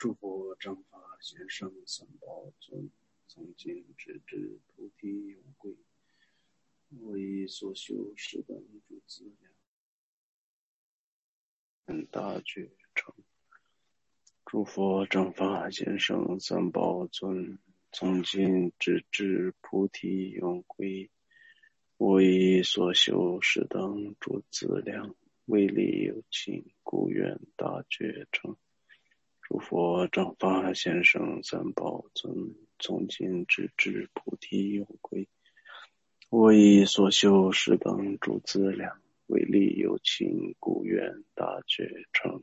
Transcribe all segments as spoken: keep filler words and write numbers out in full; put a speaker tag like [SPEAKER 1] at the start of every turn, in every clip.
[SPEAKER 1] 诸佛正法贤圣三宝尊，从今直至菩提永归，为所修是等诸资粮，大觉成。诸佛正法贤圣三宝尊，从今直至菩提永归，为所修是等诸资粮，为利有情，故愿大觉成。诸佛正法贤圣三宝尊，从今直至菩提永归，为所修是等诸资粮，为利有情，故愿大觉成。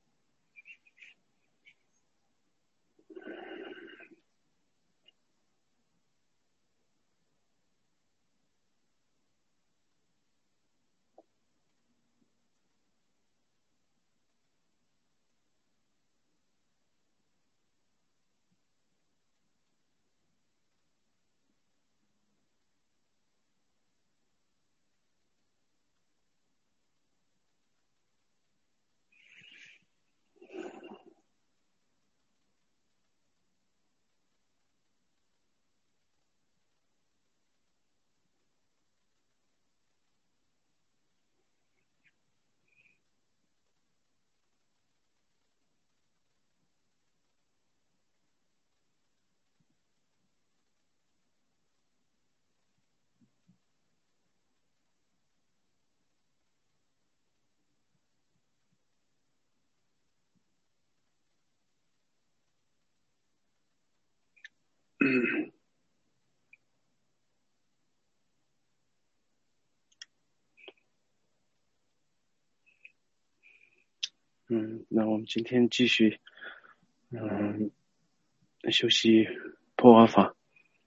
[SPEAKER 1] 嗯，那我们今天继续，嗯，修习破瓦法。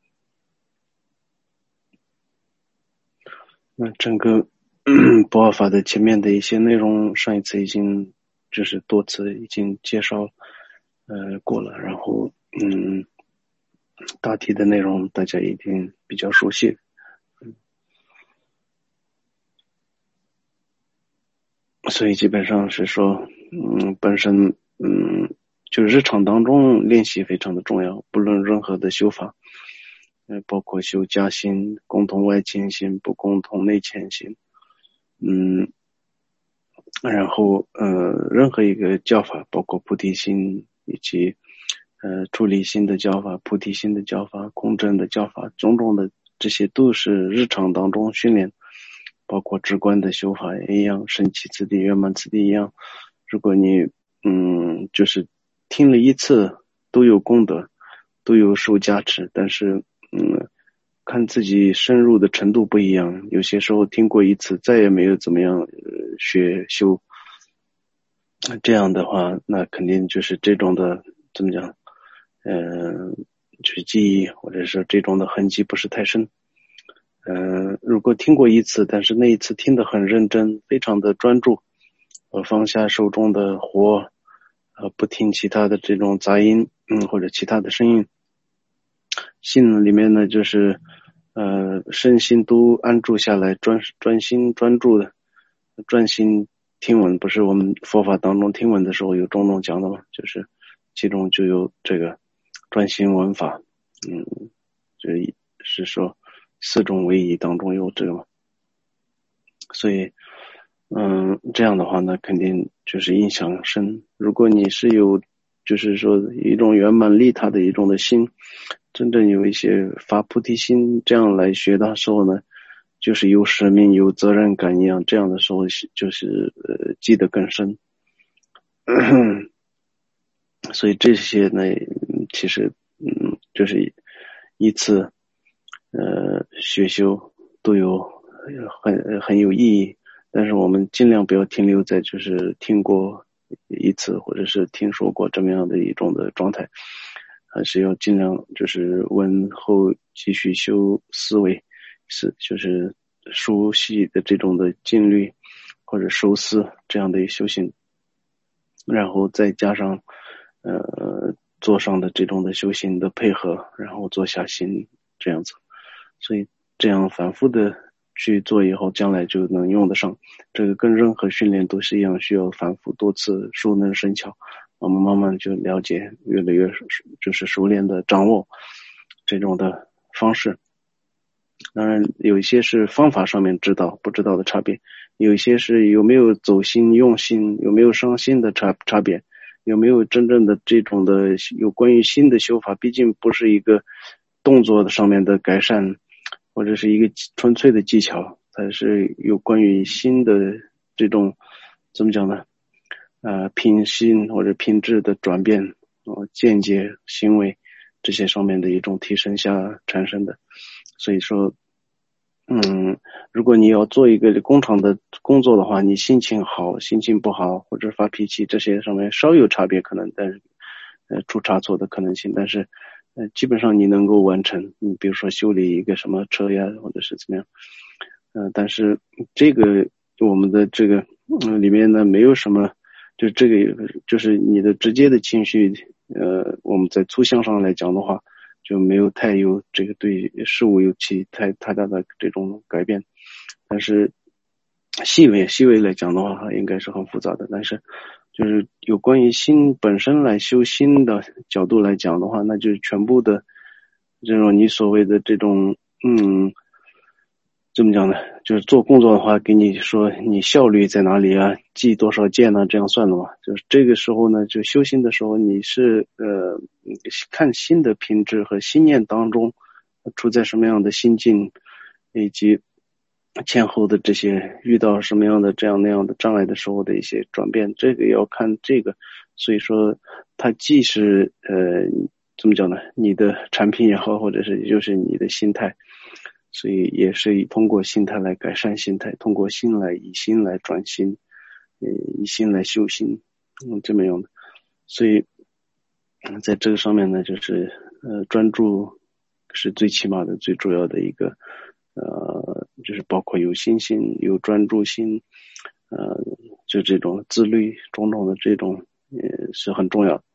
[SPEAKER 1] 那整个破瓦法的前面的一些内容，上一次已经就是多次已经介绍，呃，过了。然后，嗯，大体的内容大家一定比较熟悉。嗯，所以基本上是说，嗯，本身，嗯，就日常当中练习非常的重要，不论任何的修法，呃，包括修加心、共同外倾心、不共同内倾心，嗯，然后呃，任何一个教法，包括菩提心以及呃出离心的教法、菩提心的教法、空正的教法，种种的这些都是日常当中训练。包括直观的修法也一样，神奇次第、圆满次第一样。如果你嗯，就是听了一次都有功德，都有受加持，但是嗯，看自己深入的程度不一样。有些时候听过一次，再也没有怎么样、呃、学修，这样的话，那肯定就是这种的怎么讲？嗯、呃，就是记忆或者是这种的痕迹不是太深。嗯、呃，如果听过一次，但是那一次听得很认真，非常的专注，呃，放下手中的活，呃，不听其他的这种杂音，嗯，或者其他的声音，心里面呢，就是呃，身心都安住下来，专专心专注的，专心听闻。不是我们佛法当中听闻的时候有种种讲的嘛，就是其中就有这个专心闻法，嗯，就是说四种唯一当中有这个嘛，所以嗯，这样的话呢，肯定就是印象深。如果你是有就是说一种圆满利他的一种的心，真正有一些发菩提心，这样来学的时候呢，就是有使命有责任感一样，这样的时候就是呃记得更深。所以这些呢，其实嗯，就是一次呃学修都有很很有意义，但是我们尽量不要停留在就是听过一次或者是听说过这么样的一种的状态，还是要尽量就是问后继续修思维，是就是熟悉的这种的禁律或者受思这样的修行，然后再加上呃做上的这种的修行的配合，然后做下心这样子，所以这样反复的去做以后，将来就能用得上。这个跟任何训练都是一样，需要反复多次熟能生巧， 我们慢慢就了解，越来越就是熟练的掌握这种的方式。当然有一些是方法上面知道不知道的差别，有一些是有没有走心用心，有没有伤心的差差别，有没有真正的这种的有关于心的修法，毕竟不是一个动作的上面的改善，或者是一个纯粹的技巧，它是有关于心的这种怎么讲呢？呃，品心或者品质的转变，呃，见解、行为这些上面的一种提升下产生的。所以说，嗯，如果你要做一个工厂的工作的话，你心情好、心情不好或者发脾气这些上面稍有差别，可能但是呃出差错的可能性，但是呃基本上你能够完成。你比如说修理一个什么车呀，或者是怎么样，嗯、呃，但是这个我们的这个嗯、呃、里面呢没有什么。就这个就是你的直接的情绪，呃，我们在粗象上来讲的话，就没有太有这个对事物有其太太大的这种改变。但是细微细微来讲的话，应该是很复杂的。但是就是有关于心本身来修心的角度来讲的话，那就是全部的这种你所谓的这种嗯。怎么讲呢？就是做工作的话，给你说你效率在哪里啊？记多少件呢、啊？这样算的嘛？就是这个时候呢，就修心的时候，你是呃看心的品质和心念当中处在什么样的心境，以及前后的这些遇到什么样的这样那样的障碍的时候的一些转变，这个要看这个。所以说，它既是呃怎么讲呢？你的产品也好，或者是就是你的心态。所以也是以通过心态来改善心态，通过心来以心来转心，呃，以心来修心，嗯，这么样的。所以，在这个上面呢，就是呃，专注是最起码的、最主要的一个，呃，就是包括有心性、有专注心，呃，就这种自律种种的这种，也是很重要的。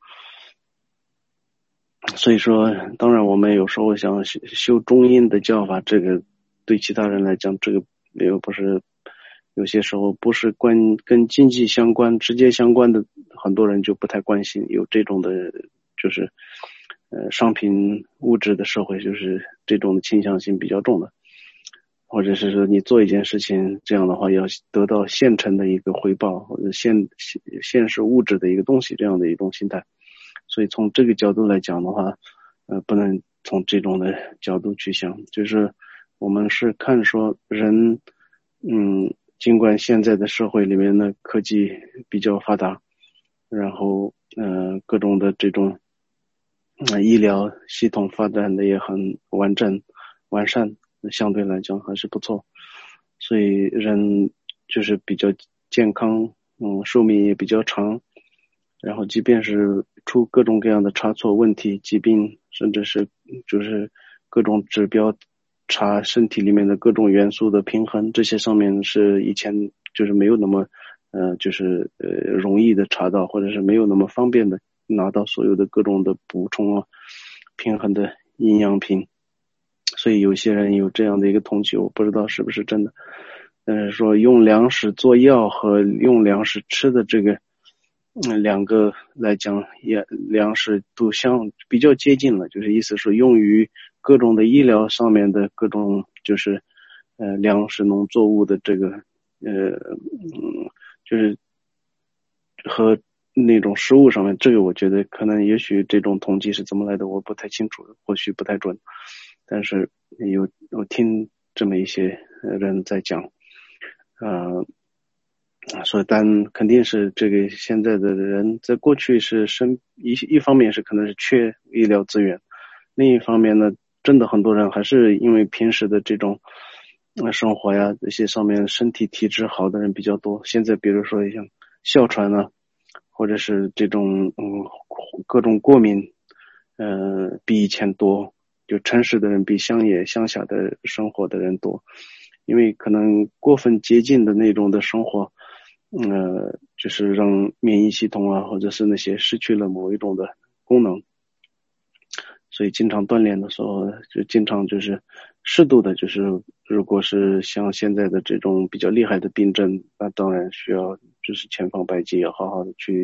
[SPEAKER 1] 所以说，当然我们有时候想修中阴的教法，这个对其他人来讲，这个又不是有些时候不是关跟经济相关、直接相关的，很多人就不太关心。有这种的，就是呃商品物质的社会，就是这种倾向性比较重的，或者是说你做一件事情，这样的话要得到现成的一个回报，或者现现实物质的一个东西，这样的一种心态。所以从这个角度来讲的话，呃，不能从这种的角度去想，就是我们是看说人，嗯，尽管现在的社会里面的科技比较发达，然后呃各种的这种，呃医疗系统发展的也很完整完善，相对来讲还是不错，所以人就是比较健康，嗯，寿命也比较长。然后即便是出各种各样的差错问题、疾病，甚至是就是各种指标查身体里面的各种元素的平衡，这些上面是以前就是没有那么呃就是呃容易的查到，或者是没有那么方便的拿到所有的各种的补充啊平衡的营养品。所以有些人有这样的一个统计，我不知道是不是真的，但是说用粮食做药和用粮食吃的这个嗯，两个来讲也粮食都相比较接近了，就是意思是用于各种的医疗上面的各种就是呃粮食农作物的这个呃嗯就是和那种食物上面，这个我觉得可能也许这种统计是怎么来的我不太清楚，或许不太准，但是有我听这么一些人在讲，呃所以但肯定是这个现在的人在过去是生一一方面是可能是缺医疗资源，另一方面呢，真的很多人还是因为平时的这种呃生活呀这些上面身体体质好的人比较多。现在比如说像哮喘啊，或者是这种嗯各种过敏，呃比以前多，就城市的人比乡野乡下的生活的人多，因为可能过分接近的那种的生活。呃，就是让免疫系统啊，或者是那些失去了某一种的功能，所以经常锻炼的时候，就经常就是适度的，就是如果是像现在的这种比较厉害的病症，那当然需要就是千方百计要好好的去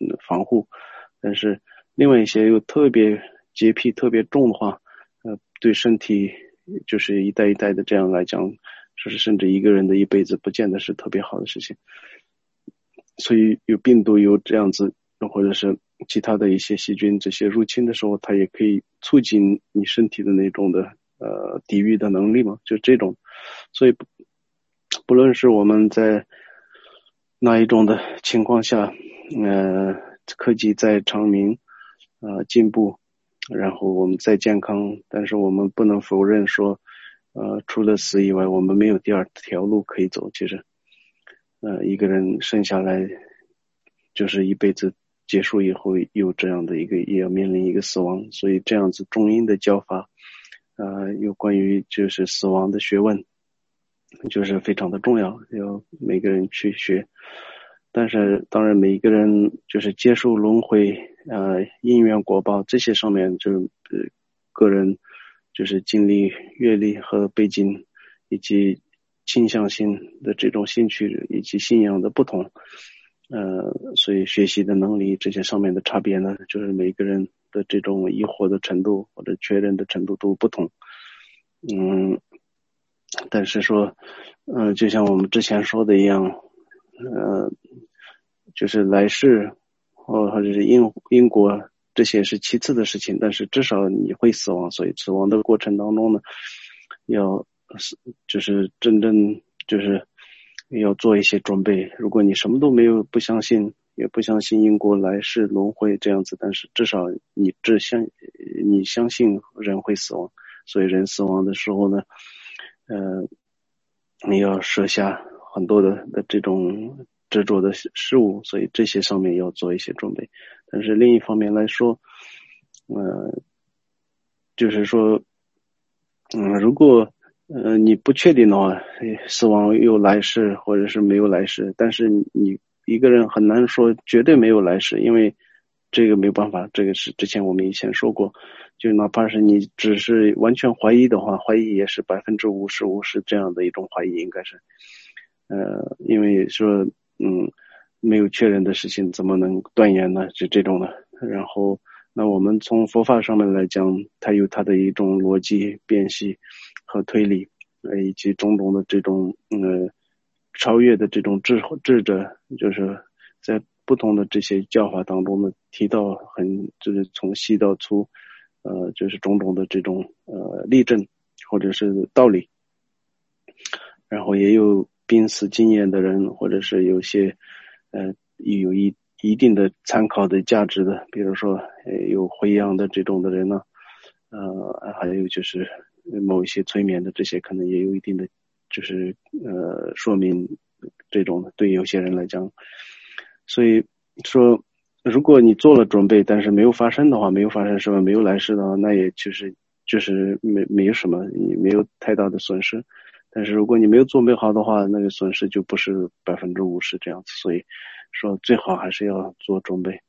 [SPEAKER 1] 嗯防护，但是另外一些又特别洁癖特别重的话，呃，对身体就是一代一代的这样来讲，就是甚至一个人的一辈子不见得是特别好的事情。所以有病毒有这样子，或者是其他的一些细菌这些入侵的时候，它也可以促进你身体的那种的呃抵御的能力嘛，就这种。所以不不论是我们在哪一种的情况下，呃，科技再昌明，呃，进步，然后我们再健康，但是我们不能否认说，呃，除了死以外，我们没有第二条路可以走。其实，呃，一个人生下来就是一辈子结束以后，有这样的一个也要面临一个死亡，所以这样子中医的教法，呃，有关于就是死亡的学问，就是非常的重要，要每个人去学。但是当然每一个人就是接受轮回，呃，因缘果报这些上面，就是呃个人就是经历阅历和背景以及倾向性的这种兴趣以及信仰的不同，呃，所以学习的能力这些上面的差别呢，就是每个人的这种疑惑的程度或者确认的程度都不同。嗯，但是说，嗯、呃，就像我们之前说的一样，呃，就是来世或或者是因因果这些是其次的事情，但是至少你会死亡，所以死亡的过程当中呢，要就是真正就是要做一些准备。如果你什么都没有，不相信，也不相信因果来世轮回这样子，但是至少你只相你相信人会死亡，所以人死亡的时候呢，呃，你要设下很多的的这种执着的事物，所以这些上面要做一些准备。但是另一方面来说，呃，就是说，嗯，如果呃你不确定的话，死亡有来世或者是没有来世，但是你一个人很难说绝对没有来世，因为这个没有办法，这个是之前我们以前说过，就哪怕是你只是完全怀疑的话，怀疑也是百分之五十五十这样的一种怀疑，应该是，呃，因为说嗯没有确认的事情怎么能断言呢？就这种的，然后。那我们从佛法上面来讲，它有它的一种逻辑辨析和推理，呃，以及种种的这种呃超越的这种智智者，就是在不同的这些教法当中呢，提到很就是从细到粗，呃，就是种种的这种呃例证或者是道理，然后也有濒死经验的人，或者是有些呃有一。一定的参考的价值的，比如说呃有回阳的这种的人呢，呃，还有就是某一些催眠的这些，可能也有一定的就是呃说明这种的，对有些人来讲，所以说如果你做了准备，但是没有发生的话，没有发生什么，没有来世的话，那也就是就是没没有什么，你没有太大的损失。但是如果你没有做备好的话，那个损失就不是百分之五十这样子，所以说最好还是要做准备。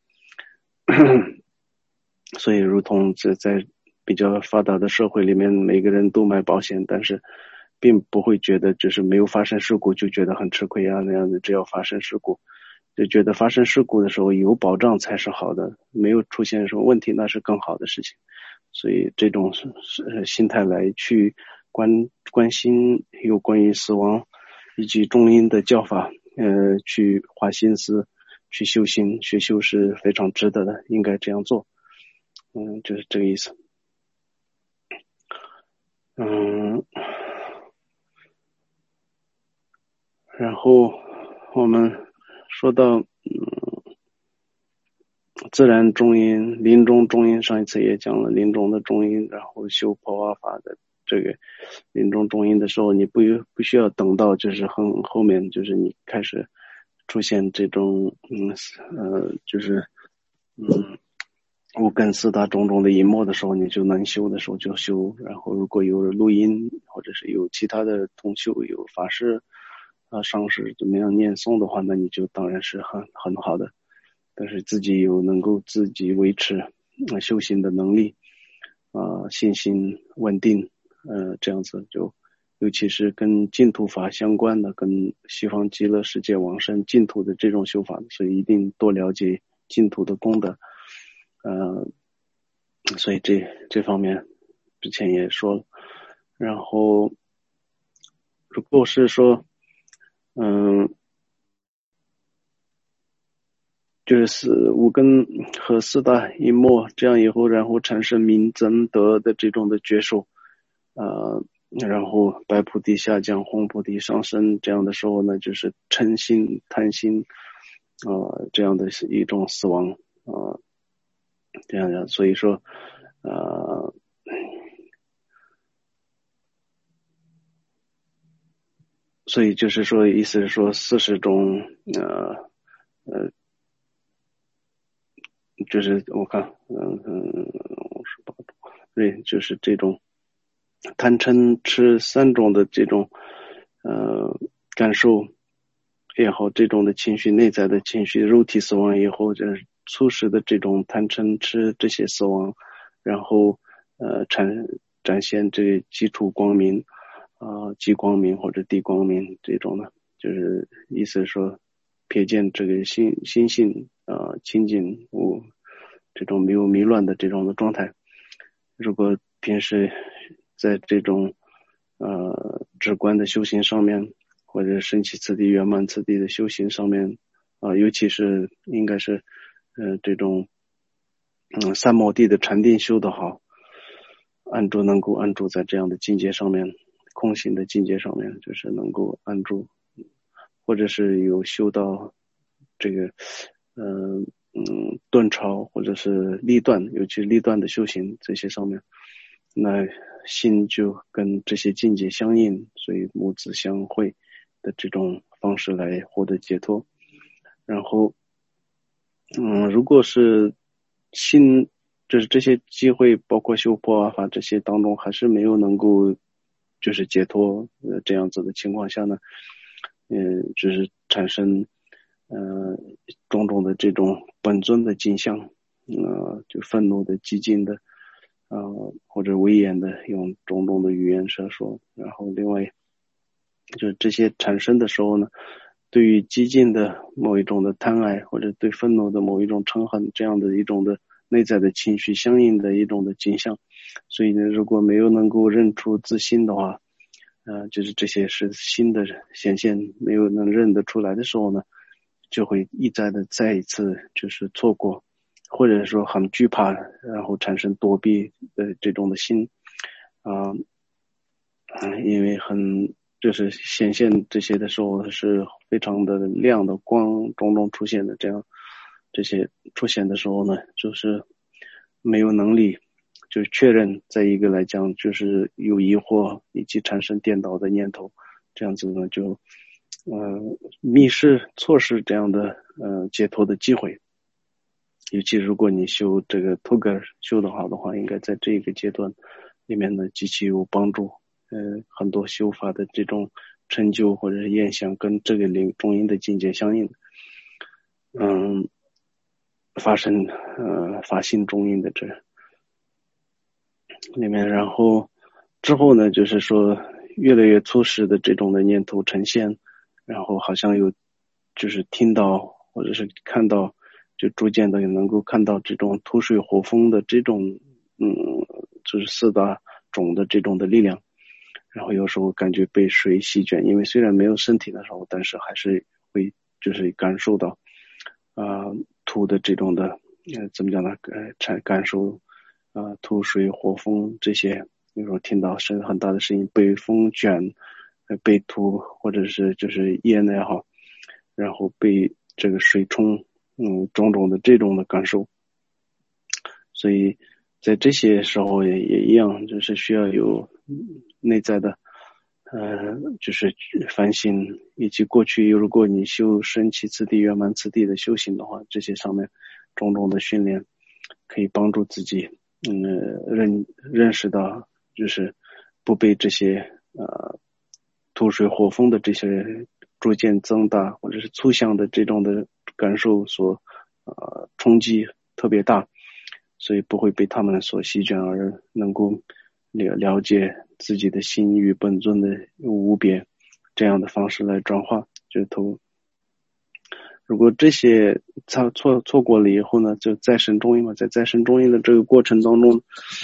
[SPEAKER 1] 所以如同在在比较发达的社会里面，每个人都买保险，但是并不会觉得就是没有发生事故就觉得很吃亏啊那样的，只要发生事故就觉得发生事故的时候有保障才是好的，没有出现什么问题那是更好的事情。所以这种心态来去关关心有关于死亡以及中阴的教法，呃，去花心思去修行学修是非常值得的，应该这样做。嗯，就是这个意思。嗯，然后我们说到嗯自然中阴、临终中阴，上一次也讲了临终的中阴，然后修破瓦法的这个临终中阴的时候，你不不需要等到就是很后面，就是你开始出现这种嗯呃就是嗯五根四大种种的淫魔的时候，你就能修的时候就修。然后如果有录音或者是有其他的同修有法师啊上师怎么样念诵的话，那你就当然是很很好的。但是自己有能够自己维持、呃、修行的能力啊、呃，信心稳定，呃，这样子就，尤其是跟净土法相关的，跟西方极乐世界往生净土的这种修法，所以一定多了解净土的功德。呃，所以这这方面之前也说了。然后如果是说嗯就是四五根和四大一末，这样以后然后产生明增德的这种的觉受，呃然后白菩提下降，红菩提上升，这样的时候呢，就是嗔心贪心呃这样的一种死亡呃这样的。所以说呃所以就是说意思是说四十种呃呃就是我看嗯嗯五十八种，对，就是这种贪嗔痴三种的这种呃感受也好，这种的情绪，内在的情绪，肉体死亡以后，就是促使的这种贪嗔痴这些死亡，然后呃产展现这基础光明啊、呃，极光明或者地光明这种的，就是意思是说瞥见这个心心性啊、呃、清净无这种没有迷乱的这种的状态。如果平时在这种呃直观的修行上面，或者升起次第圆满次第的修行上面啊、呃，尤其是应该是呃这种嗯三摩地的禅定修得好，安住能够安住在这样的境界上面，空性的境界上面，就是能够安住，或者是有修到这个嗯、呃、嗯顿超或者是立断，尤其是立断的修行这些上面，那心就跟这些境界相应，所以母子相会的这种方式来获得解脱。然后嗯，如果是心就是这些机会，包括修破啊法这些当中，还是没有能够就是解脱呃这样子的情况下呢，嗯、呃，就是产生呃种种的这种本尊的镜像，呃，就愤怒的、激进的，呃，或者威严的，用种种的语言来说。然后另外就是这些产生的时候呢，对于激进的某一种的贪爱，或者对愤怒的某一种嗔恨，这样的一种的内在的情绪相应的一种的景象。所以呢，如果没有能够认出自心的话，呃，就是这些是新的显现，没有能认得出来的时候呢，就会一再的再一次就是错过，或者说很惧怕，然后产生躲避的这种的心啊、呃，因为很就是显现这些的时候是非常的亮的光种种出现的，这样这些出现的时候呢，就是没有能力就是确认，再一个来讲就是有疑惑以及产生颠倒的念头，这样子呢就呃迷失错失这样的呃解脱的机会。尤其如果你修这个 Toga 修得好的话，应该在这个阶段里面呢极其有帮助。呃，很多修法的这种成就或者是验想跟这个灵中阴的境界相应，嗯，发生呃法性中阴的这里面，然后之后呢，就是说越来越初始的这种的念头呈现，然后好像有就是听到或者是看到，就逐渐的能够看到这种土水火风的这种嗯，就是四大种的这种的力量。然后有时候感觉被水席卷，因为虽然没有身体的时候，但是还是会就是感受到啊、呃、土的这种的呃怎么讲呢？呃产感受啊、呃、土水火风这些，有时候听到声很大的声音，被风卷，呃被土或者是就是烟也好，然后被这个水冲，嗯种种的这种的感受，所以在这些时候也也一样，就是需要有内在的，呃，就是反省，以及过去如果你修升起次第圆满次第的修行的话，这些上面种种的训练，可以帮助自己，嗯，认认识到，就是不被这些呃土水火风的这些逐渐增大或者是粗相的这种的感受所呃冲击特别大。所以不会被他们所席卷，而能够了了解自己的心与本尊的无别，这样的方式来转化，就投如果这些错错错过了以后呢，就再生中阴嘛，在再生中阴的这个过程当中，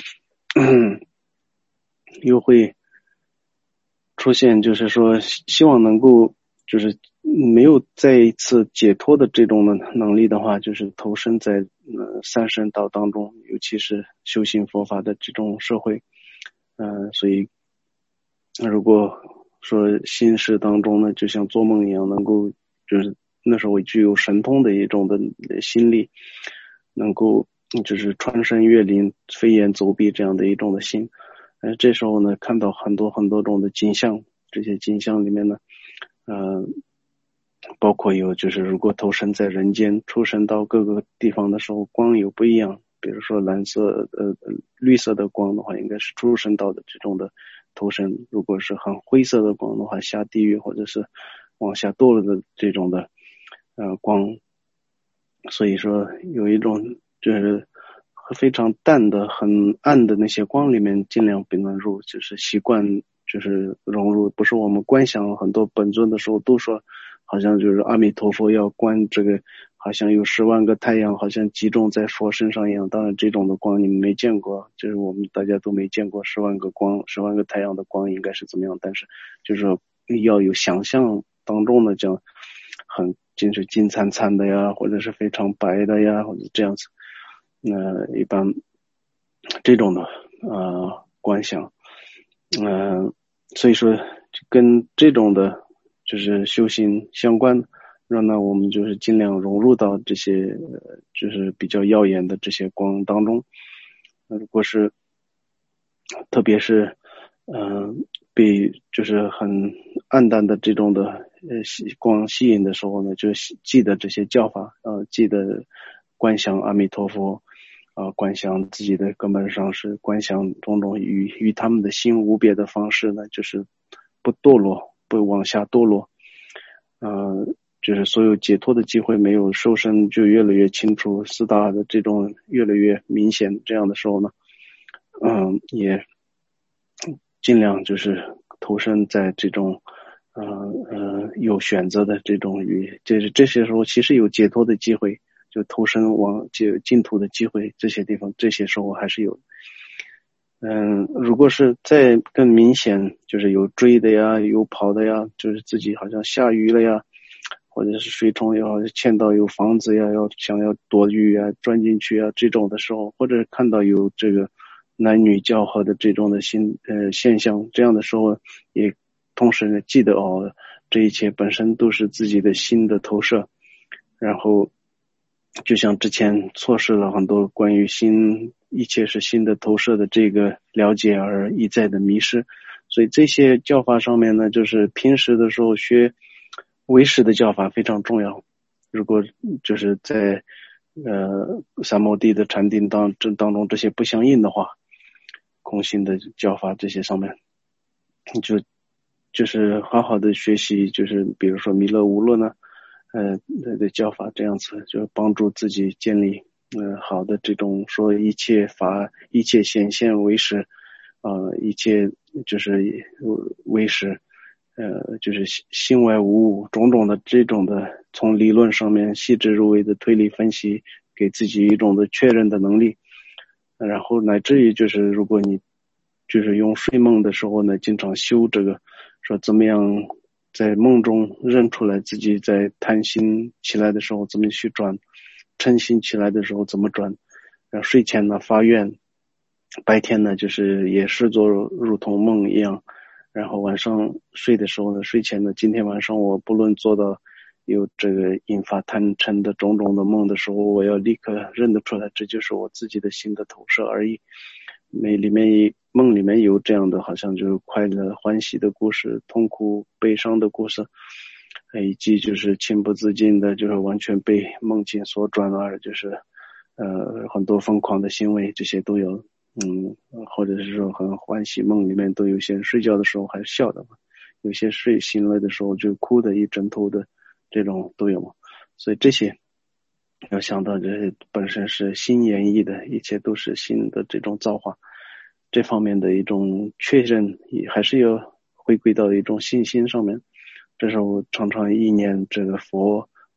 [SPEAKER 1] 又会出现就是说希望能够就是没有再一次解脱的这种的能力的话，就是投身在呃三圣道当中，尤其是修行佛法的这种社会。嗯、呃，所以如果说心事当中呢，就像做梦一样，能够就是那时候具有神通的一种的心力，能够就是穿山越岭、飞檐走壁这样的一种的心。呃，这时候呢，看到很多很多种的景象，这些景象里面呢，呃，包括有就是如果投身在人间，出生到各个地方的时候，光有不一样。比如说蓝色呃绿色的光的话，应该是出生道的这种的投身；如果是很灰色的光的话，下地狱或者是往下堕落的这种的呃光。所以说有一种就是非常淡的、很暗的那些光里面尽量不能入，就是习惯就是融入。不是我们观想很多本尊的时候都说，好像就是阿弥陀佛要观这个，好像有十万个太阳，好像集中在佛身上一样。当然这种的光你们没见过，就是我们大家都没见过十万个光、十万个太阳的光应该是怎么样，但是就是说要有想象当中的这样很就是金灿灿的呀，或者是非常白的呀，或者这样子。那、呃、一般这种的呃观想，嗯、呃，所以说跟这种的就是修行相关，让呢我们就是尽量融入到这些、呃、就是比较耀眼的这些光当中。如果是特别是嗯、呃、被就是很暗淡的这种的呃光吸引的时候呢，就记得这些教法，呃记得观想阿弥陀佛，啊、呃，观想自己的根本上是观想种种与与他们的心无别的方式呢，就是不堕落，不往下堕落，呃，就是所有解脱的机会没有，受身就越来越清楚，四大的这种越来越明显，这样的时候呢，嗯，也尽量就是投身在这种。呃呃，有选择的这种与这这些时候，其实有解脱的机会，就投身往就净土的机会，这些地方这些时候还是有。嗯，如果是再更明显，就是有追的呀，有跑的呀，就是自己好像下雨了呀，或者是水冲要见到有房子呀，要想要躲雨啊，钻进去啊，这种的时候，或者看到有这个男女交合的这种的新呃现象，这样的时候也。同时呢，记得哦，这一切本身都是自己的心的投射，然后就像之前错失了很多关于心，一切是心的投射的这个了解而一再的迷失，所以这些教法上面呢，就是平时的时候学唯识的教法非常重要。如果就是在呃三摩地的禅定当这当中这些不相应的话，空性的教法这些上面就。就是好好的学习，就是比如说弥勒无论呢，呃的教法这样子，就帮助自己建立呃好的这种说一切法一切显现为实，呃一切就是为实，呃就是心外无物种种的这种的，从理论上面细致入微的推理分析，给自己一种的确认的能力，然后乃至于就是如果你就是用睡梦的时候呢，经常修这个。说怎么样在梦中认出来自己在贪心起来的时候怎么去转，嗔心起来的时候怎么转，然后睡前呢发愿，白天呢就是也视作如同梦一样，然后晚上睡的时候呢，睡前呢今天晚上我不论做到有这个引发贪嗔的种种的梦的时候，我要立刻认得出来，这就是我自己的心的投射而已。那里面梦里面有这样的，好像就是快乐欢喜的故事，痛苦悲伤的故事，以及就是情不自禁的，就是完全被梦境所转而就是呃很多疯狂的行为，这些都有。嗯，或者是说很欢喜，梦里面都有些人睡觉的时候还笑的嘛，有些睡醒了的时候就哭的一枕头的，这种都有嘛。所以这些要想到这本身是心演绎的，一切都是心的这种造化，这方面的一种确认也还是要回归到一种信心上面。这时候常常意念这个佛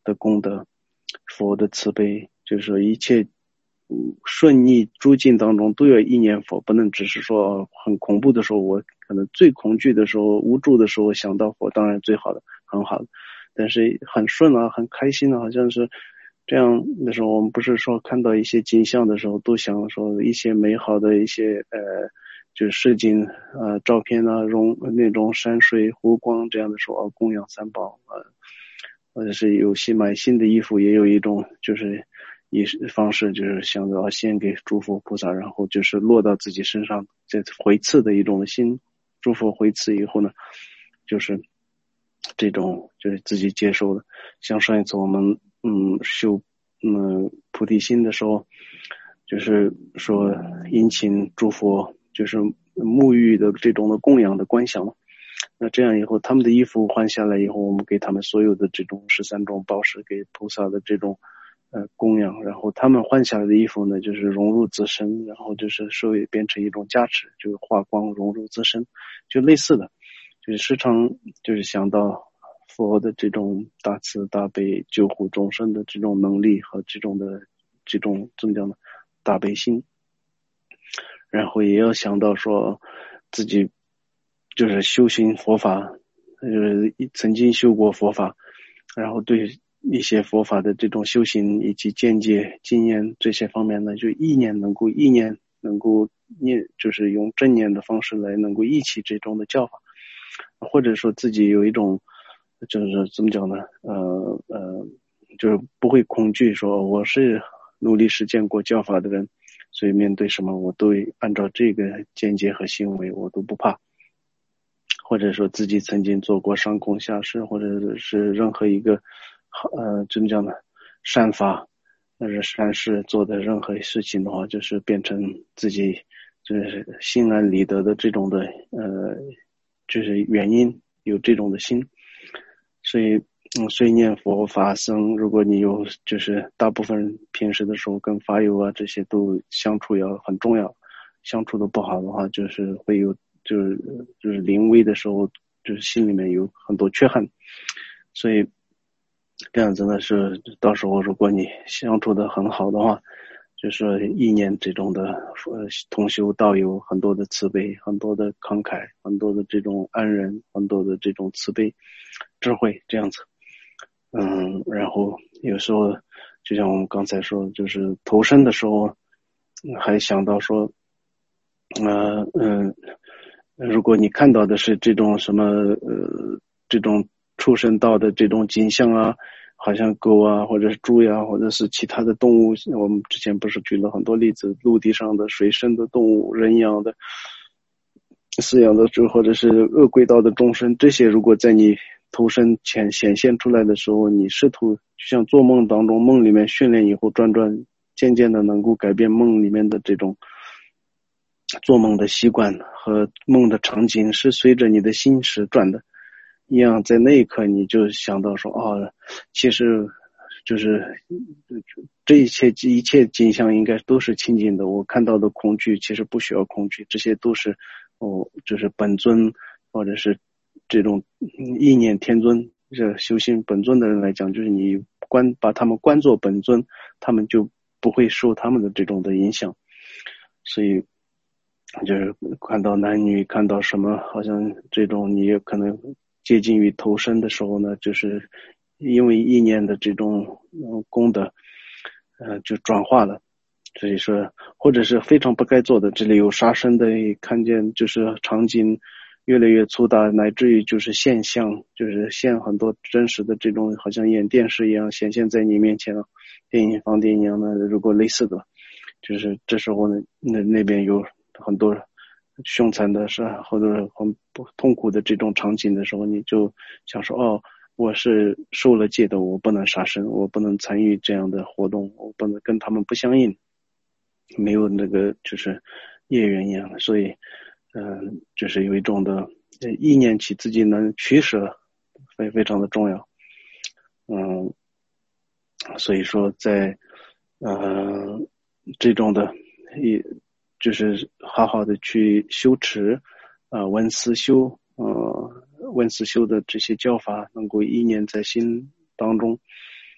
[SPEAKER 1] 的功德，佛的慈悲，就是说一切嗯顺逆诸境当中都要意念佛，不能只是说很恐怖的时候，我可能最恐惧的时候、无助的时候想到佛，当然最好的，很好的。但是很顺啊，很开心啊，好像是这样的时候，我们不是说看到一些景象的时候，都想说一些美好的一些呃，就是视景呃照片啊，容那种山水湖光这样的时候，哦，供养三宝啊、呃，或者是有新买新的衣服，也有一种就是仪式方式，就是想着献给诸佛菩萨，然后就是落到自己身上，这回赐的一种心，诸佛回赐以后呢，就是这种就是自己接受的。像上一次我们嗯修嗯菩提心的时候，就是说殷勤诸佛，就是沐浴的这种的供养的观想嘛。那这样以后，他们的衣服换下来以后，我们给他们所有的这种十三种宝石，给菩萨的这种呃供养，然后他们换下来的衣服呢，就是融入自身，然后就是受变成一种加持，就是化光融入自身，就类似的，就是时常就是想到佛的这种大慈大悲救护众生的这种能力和这种的这种怎么讲呢大悲心，然后也要想到说自己就是修行佛法，就是曾经修过佛法，然后对一些佛法的这种修行以及见解经验这些方面呢，就意念能够意念能够念，就是用正念的方式来能够忆起这种的教法，或者说自己有一种就是怎么讲呢，呃呃，就是不会恐惧说我是努力实践过教法的人，所以面对什么我都按照这个见解和行为我都不怕。或者说自己曾经做过上供下施，或者是任何一个呃怎么讲呢善法或者善事做的任何事情的话，就是变成自己就是心安理得的这种的呃就是原因，有这种的心。所以嗯，所以念佛法僧，如果你有就是大部分平时的时候跟法友啊这些都相处要很重要，相处的不好的话，就是会有就是就是临危的时候，就是心里面有很多缺憾，所以这样子呢是到时候如果你相处的很好的话，就是意念这种的呃同修道友很多的慈悲，很多的慷慨，很多的这种安忍，很多的这种慈悲智慧这样子。嗯，然后有时候就像我们刚才说，就是投身的时候还想到说呃嗯，如果你看到的是这种什么呃这种畜生道的这种景象啊，好像狗啊或者是猪呀、啊、或者是其他的动物，我们之前不是举了很多例子，陆地上的水生的动物，人养的饲养的猪或者是恶鬼道的众生，这些如果在你投身前显现出来的时候，你试图就像做梦当中，梦里面训练以后转转渐渐的能够改变梦里面的这种做梦的习惯和梦的场景是随着你的心识转的一样，在那一刻你就想到说哦，其实就是这一切一切景象应该都是清净的，我看到的恐惧其实不需要恐惧，这些都是哦，就是本尊或者是这种意念天尊，这修行本尊的人来讲，就是你观把他们观作本尊，他们就不会受他们的这种的影响，所以就是看到男女看到什么好像这种你也可能接近于投身的时候呢，就是因为意念的这种、嗯、功德呃就转化了，所以说或者是非常不该做的，这里有杀生的，看见就是场景越来越粗大，乃至于就是现象，就是现很多真实的这种好像演电视一样显现在你面前了，电影放电影一样的，如果类似的就是这时候呢那那边有很多凶残的是或者很痛苦的这种场景的时候，你就想说哦，我是受了戒的，我不能杀生，我不能参与这样的活动，我不能跟他们不相应，没有那个就是业缘一样的，所以嗯、呃，就是有一种的意念起自己能取舍非非常的重要。嗯，所以说在呃这种的也就是好好的去修持呃闻思修呃闻思修的这些教法能够意念在心当中，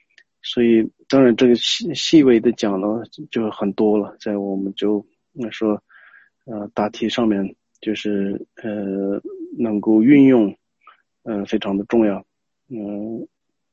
[SPEAKER 1] 所以当然这个细细微的讲呢就很多了，在我们就说呃大体上面就是呃能够运用嗯、呃、非常的重要。嗯，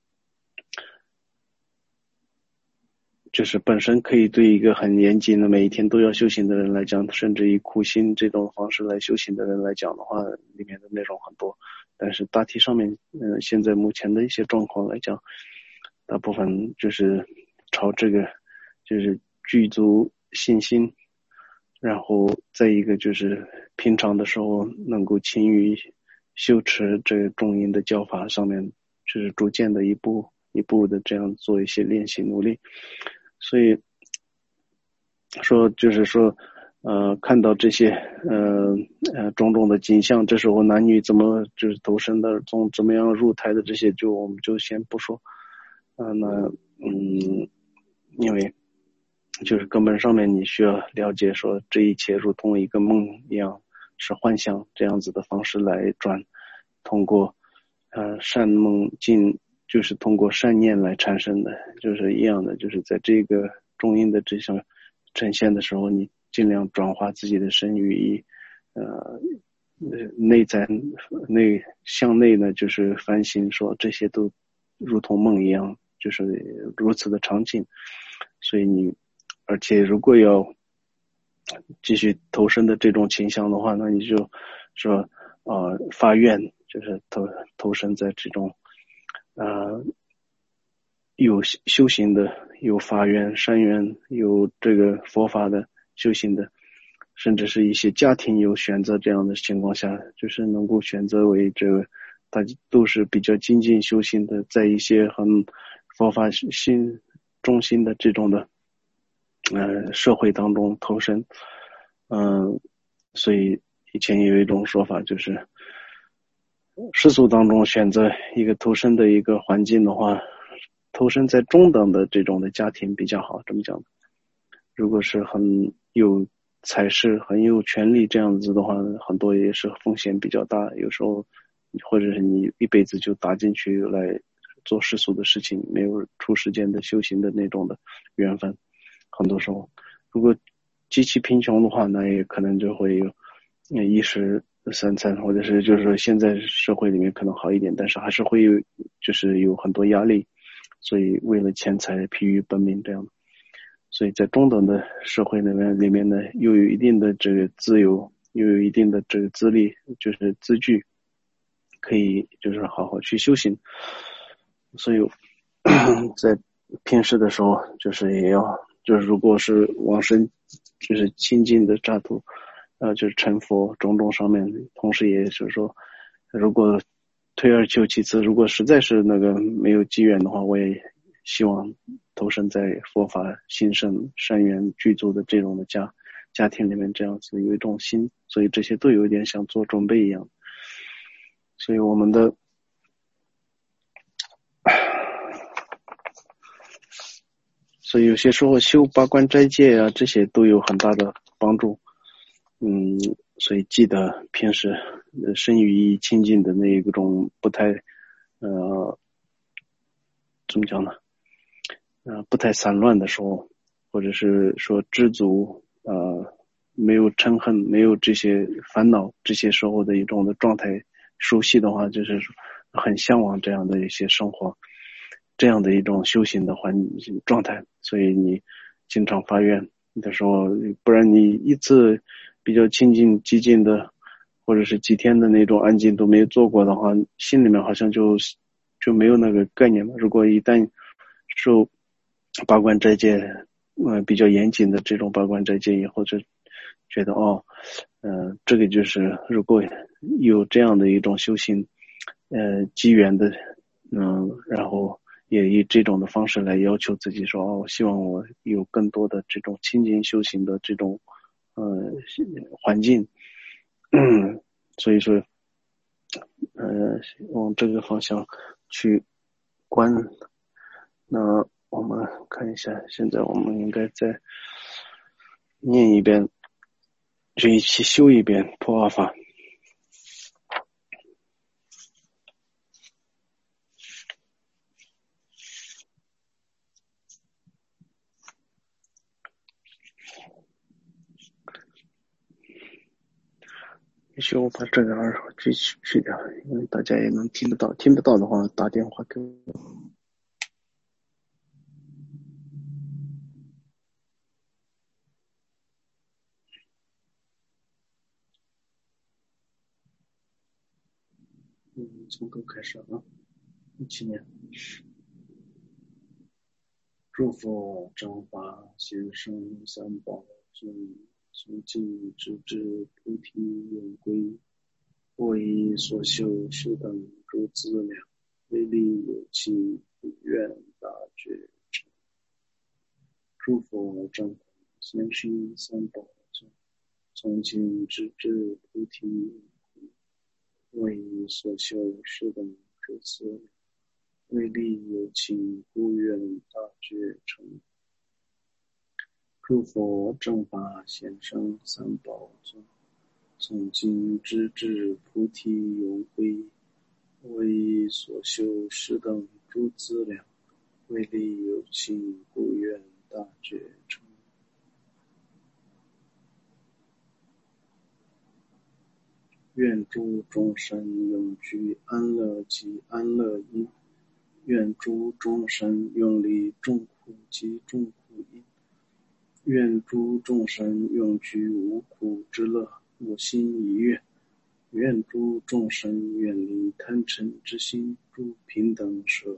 [SPEAKER 1] 就是本身可以对一个很严谨的每一天都要修行的人来讲，甚至以苦心这种方式来修行的人来讲的话，里面的内容很多。但是大体上面嗯、呃、现在目前的一些状况来讲，大部分就是朝这个就是具足信心，然后再一个就是平常的时候能够勤于修持这个中阴的教法上面，就是逐渐的一步一步的这样做一些练习努力。所以说就是说呃看到这些呃呃种种的景象，这时候男女怎么就是投身的，从怎么样入胎的，这些就我们就先不说。呃那嗯因为就是根本上面你需要了解说这一切如同一个梦一样，是幻象这样子的方式来转，通过呃善梦境，就是通过善念来产生的，就是一样的，就是在这个中阴的这项呈现的时候，你尽量转化自己的身语意，呃内在内向内呢就是反省说这些都如同梦一样，就是如此的场景。所以你而且如果要继续投身的这种倾向的话，那你就说呃发愿，就是投投身在这种呃有修行的，有法愿善愿，有这个佛法的修行的，甚至是一些家庭有选择这样的情况下，就是能够选择为这个大家都是比较精进修行的，在一些很佛法心中心的这种的呃社会当中投身。嗯、呃，所以以前有一种说法，就是世俗当中选择一个投身的一个环境的话，投身在中等的这种的家庭比较好，这么讲。如果是很有才识、很有权利这样子的话，很多也是风险比较大，有时候或者是你一辈子就打进去来做世俗的事情，没有出世间的修行的那种的缘分。很多时候如果极其贫穷的话，那也可能就会有一食三餐，或者是就是说现在社会里面可能好一点，但是还是会有就是有很多压力，所以为了钱财疲于奔命这样。所以在中等的社会里面里面呢，又有一定的这个自由，又有一定的这个资历，就是资具，可以就是好好去修行。所以在平时的时候，就是也要就是如果是往生就是亲近的刹土，呃，就是成佛种种上面，同时也就是说，如果退而求其次，如果实在是那个没有机缘的话，我也希望投身在佛法兴盛善缘具足的这种的家家庭里面，这样子有一种心，所以这些都有一点像做准备一样。所以我们的所以有些时候修八关斋戒啊，这些都有很大的帮助。嗯，所以记得平时身语意清净的那一种不太呃怎么讲呢？呃不太散乱的时候，或者是说知足呃没有嗔恨，没有这些烦恼，这些时候的一种的状态，熟悉的话就是很向往这样的一些生活，这样的一种修行的环境状态。所以你经常发愿的时候，不然你一次比较清净激进的，或者是几天的那种安静都没有做过的话，心里面好像就就没有那个概念了。如果一旦受八关斋戒呃比较严谨的这种八关斋戒以后，就觉得哦呃这个就是如果有这样的一种修行呃机缘的嗯、呃、然后也以这种的方式来要求自己说哦，希望我有更多的这种清净修行的这种呃环境。嗯，所以说呃往这个方向去观。那我们看一下，现在我们应该再念一遍，就一起修一遍破瓦法。 也许我把这个二号去去去掉，因为大家也能听得到，听不到的话打电话给我。嗯，从头开始啊，一七年。诸佛正法贤圣三宝尊，从今直至菩提永归。我以所修是等诸资粮，为利有情，不愿大觉成。诸佛正法贤圣三宝尊，从今直至菩提永归。我以所修是等诸资粮，为利有情，不愿大觉成。诸佛正法贤圣三宝尊，从今直至菩提永归。我以所修是等诸资粮，为利有情，不愿大觉成。愿诸众生永居安乐及安乐因，愿诸众生永离众苦及众苦因，愿诸众生永居无苦之乐，我心一愿。愿诸众生远离贪嗔之心，诸平等舍。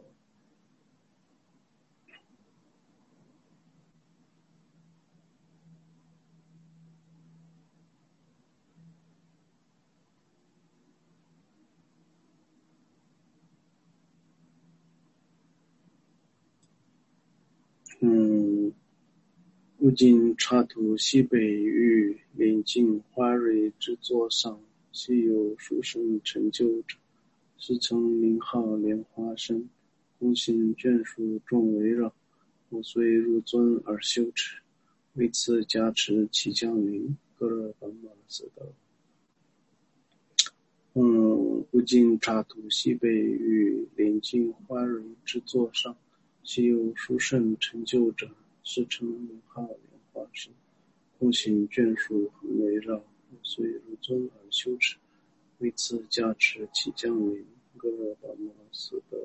[SPEAKER 1] 嗯，吾今插图西北域临近花蕊之座上，昔有殊胜成就者，时称名号莲花生，空行眷属众围绕，我虽入尊而修持，为此加持其将云，格热班玛色道。嗯，吾今插图西北域临近花蕊之座上，昔有殊胜成就者，时称名号莲花生，空行眷属恒围绕，我虽入尊而修持，为此加持其将云，格热班玛色道。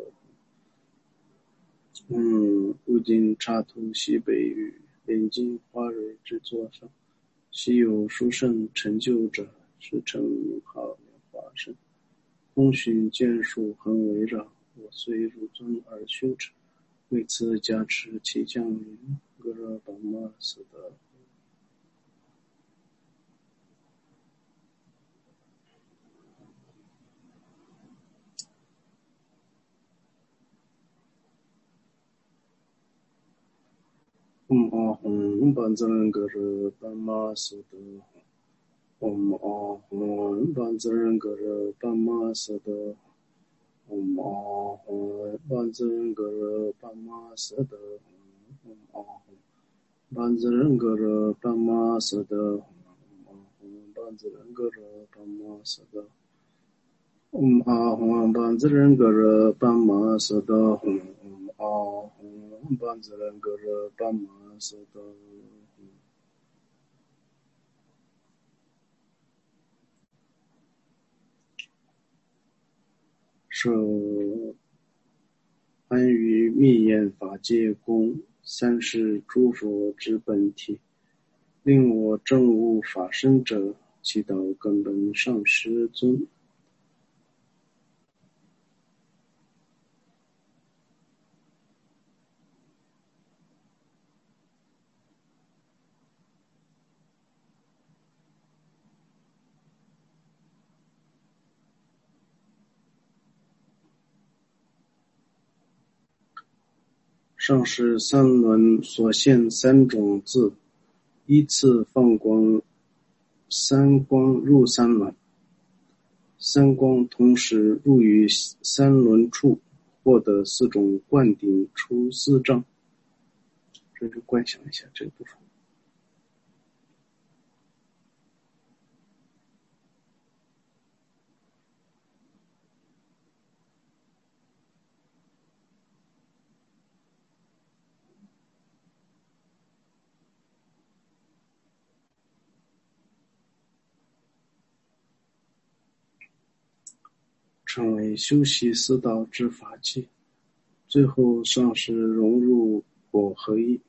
[SPEAKER 1] 嗯，吾今插图西北域临近花蕊之座上，昔有殊胜成就者，时称名号莲花生，空行眷属恒围绕，我虽入尊而修持，为此加持其将云，格热班玛色道。Om Ahum Banzaran Gara Brahma Sada. Om Ahum Banzaran Gara Brahma Sada. Om Ahum Banzaran Gara Brahma Sada. Om Ahum Banzaran Gara Brahma Sada. Om Ahum Banzaran Gara Brahma Sada. Om Ahum Banzaran Gara Brahma Sada. Om Ahum Banzaran Gara Brahma Sada. 设安于密眼法界宫，三世诸佛之本体，令我证悟法身者，其道根本上师尊。上师三轮所现三种字，依次放光，三光入三轮，三光同时入于三轮处，获得四种灌顶出四障。这就观想一下这部分。 成为修习四道之法器，最后上师融入果合一。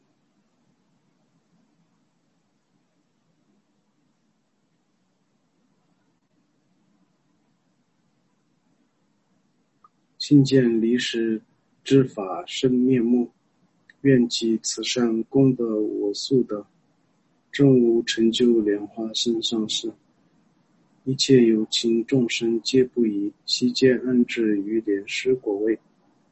[SPEAKER 1] 亲见离世之法生面目，愿其慈善功德我速得，正无成就莲花生上师。一切有情众生皆不疑，悉皆安置于莲师果位。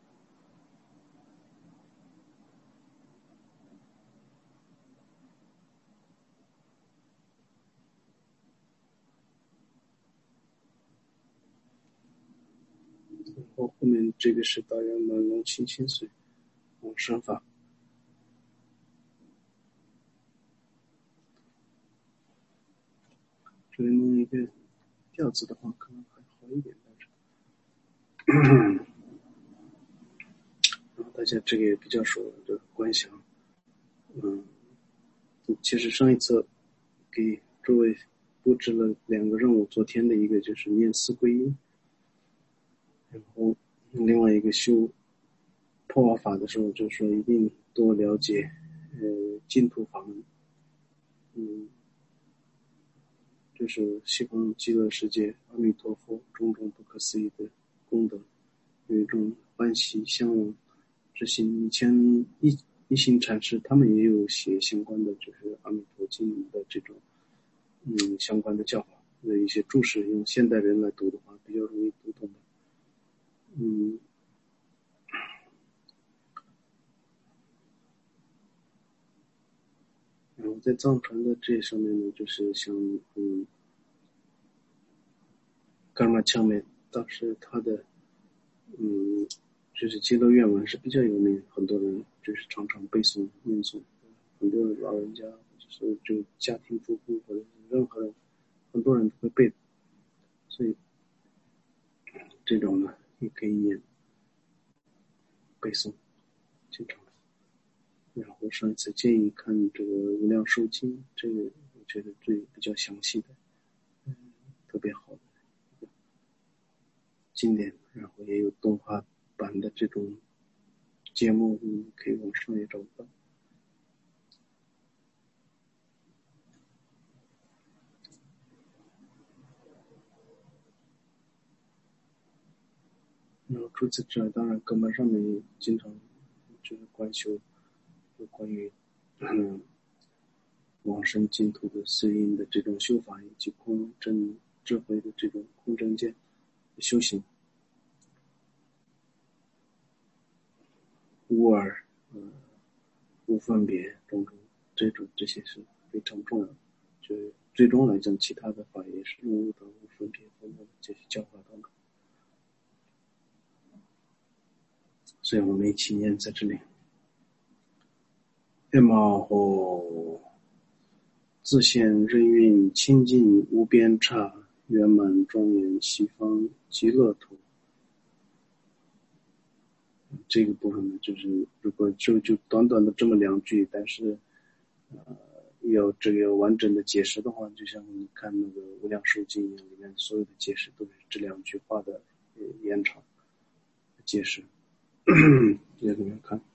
[SPEAKER 1] 然后后面这个是大圆满龙清清水往生法。这里弄一个调子的话可能还好一点，但是然后大家这个也比较熟的观想。嗯，其实上一次给诸位布置了两个任务，昨天的一个就是念四皈依，然后另外一个修破瓦法的时候就说一定多了解呃净土法门。嗯，就是西方极乐世界阿弥陀佛种种不可思议的功德，有一种欢喜向往之心。以前一一行禅师他们也有写相关的就是阿弥陀经的这种嗯相关的教法的一些注释，用现代人来读的话比较容易读懂的。嗯，然后在藏传的这上面呢，就是像嗯噶玛羌美当时他的嗯就是极乐愿文是比较有名，很多人就是常常背诵念诵，很多老人家就是就家庭主妇或者是任何人，很多人都会背，所以这种呢也可以念背诵经常。然后上一次建议看这个无量寿经，这个我觉得最比较详细的，嗯，特别好的经典，然后也有动画版的这种节目，你可以网上也找到。然后除此之外，当然课本上面也经常就是关修有关于嗯往生净土的四因的这种修法，以及空真智慧的这种空真见修行，无耳呃无分别种种，这种这些是非常重要的。就最终来讲，其他的法也是融入到无分别等等这些教法当中。所以我们一起念在这里。月貌后自现任运清净无边刹，圆满庄严西方极乐土。这个部分呢，就是如果就就短短的这么两句，但是呃要这个完整的解释的话，就像你看那个无量寿经一样，里面所有的解释都是这两句话的延长解释。也里面看，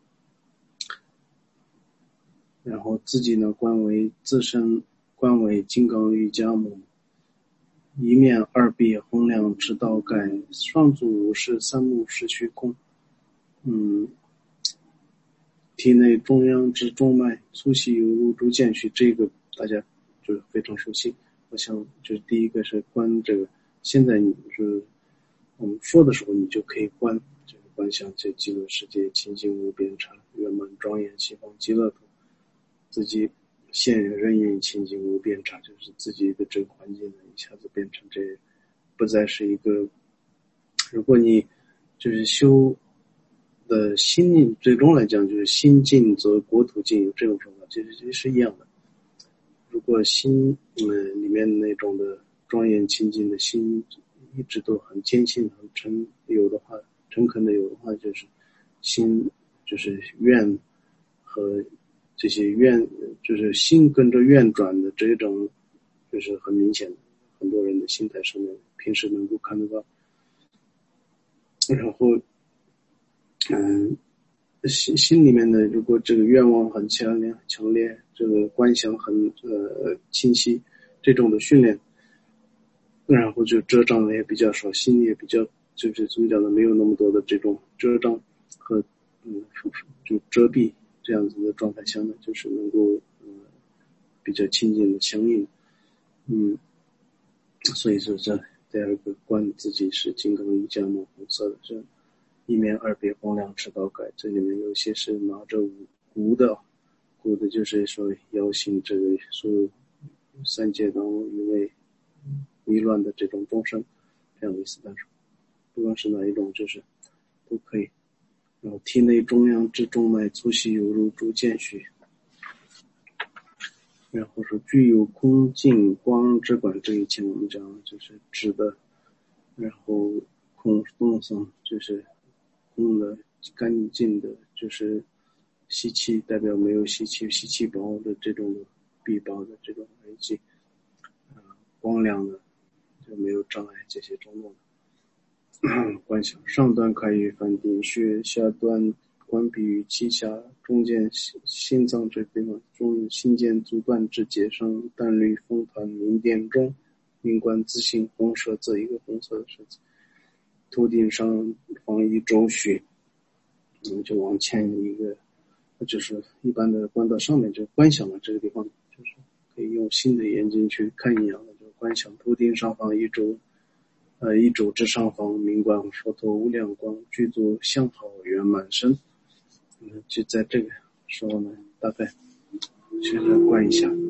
[SPEAKER 1] 然后自己呢观为自身观为金刚瑜伽母，一面二臂洪亮持刀盖，双足无事三目是虚空。嗯，体内中央之中脉粗细有如竹剑须，这个大家就是非常熟悉。我想就是第一个是观这个，现在你是我们说的时候，你就可以观这个观想这极乐世界清净无边刹，圆满庄严西方极乐土，自己现任运清净无边刹，就是自己的这个环境呢，一下子变成这不再是一个，如果你就是修的心，最终来讲就是心净则国土净，有这种说法，其实其实是一样的。如果心嗯里面那种的庄严清净的心一直都很坚信很诚有的话，诚恳的有的话，就是心就是愿和这些愿，就是心跟着愿转的这种，就是很明显的，很多人的心态上面平时能够看得到。 然后嗯。心心里面的，如果这个愿望很强烈、强烈，这个观想很呃清晰，这种的训练，然后就遮障的也比较少，心里也比较就是怎么讲呢，没有那么多的这种遮障和嗯就遮蔽这样子的状态下呢，就是能够呃比较亲近的相应，嗯，所以说这第二个观自己是金刚一加木红色的这。一面二别光亮持道改，这里面有些是拿着鼓的，鼓的就是说邀请这个所有三界当中因为迷乱的这种众生，这样的意思。但是不管是哪一种，就是都可以。然后体内中央之中脉粗细犹如诸见须，然后说具有空净光之管，这以前我们讲就是指的，然后空动僧就是空的干净的，就是吸气代表没有吸气，吸气包的这种闭包的这种痕迹，呃，光亮的就没有障碍，这些种种的观想。上端开于梵顶穴，下端关闭于气下，中间心脏这地方，中心间足断之节上，淡绿风团明殿中，明观自性红色这一个红色的色子。头顶上放一周须，嗯，就往前一个，就是一般的观到上面就观想了，这个地方就是可以用新的眼睛去看一样的，就观想头顶上方一周，呃，一周之上方明观佛陀无量光，具足相好圆满身。嗯，就在这个时候呢，大概学着观一下。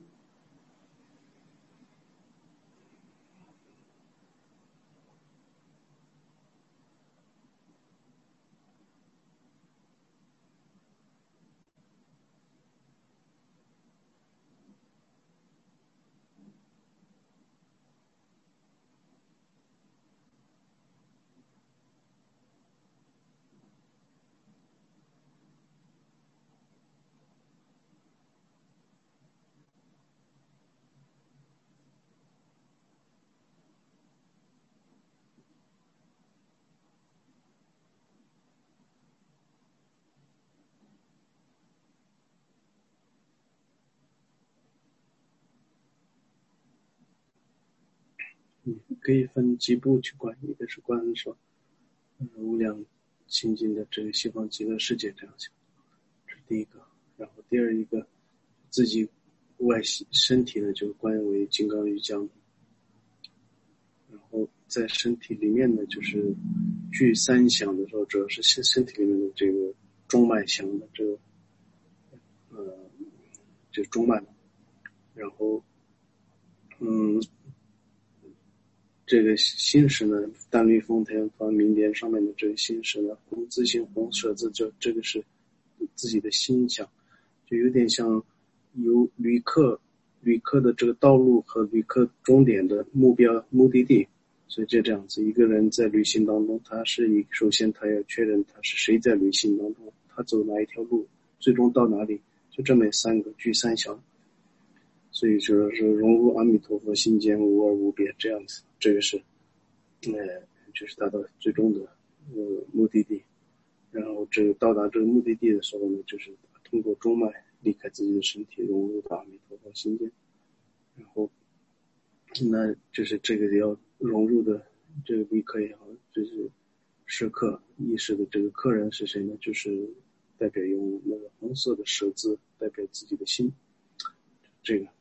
[SPEAKER 1] 嗯，可以分几步去观，一个是观说，嗯，无量清净的这个西方极乐世界这样想，这是第一个。然后第二一个，自己外身体呢就观为金刚瑜伽，然后在身体里面呢就是具三想的时候，主要是身身体里面的这个中脉想的这个呃这个中脉，然后嗯。这个心识呢，淡绿风田方明殿上面的这个心识呢，红自性红舍字，这这个是自己的心想，就有点像由旅客旅客的这个道路和旅客终点的目标目的地，所以就这样子，一个人在旅行当中，他是一首先他要确认他是谁在旅行当中，他走哪一条路，最终到哪里，就这么三个具三想。所以就是融入阿弥陀佛心间无二无别这样子，这个是，呃，就是达到最终的呃目的地。然后这个到达这个目的地的时候呢，就是通过中脉离开自己的身体，融入到阿弥陀佛心间。然后，那就是这个要融入的这个旅客也好，就是时刻意识的这个客人是谁呢？就是代表用那个红色的蛇字代表自己的心，这个。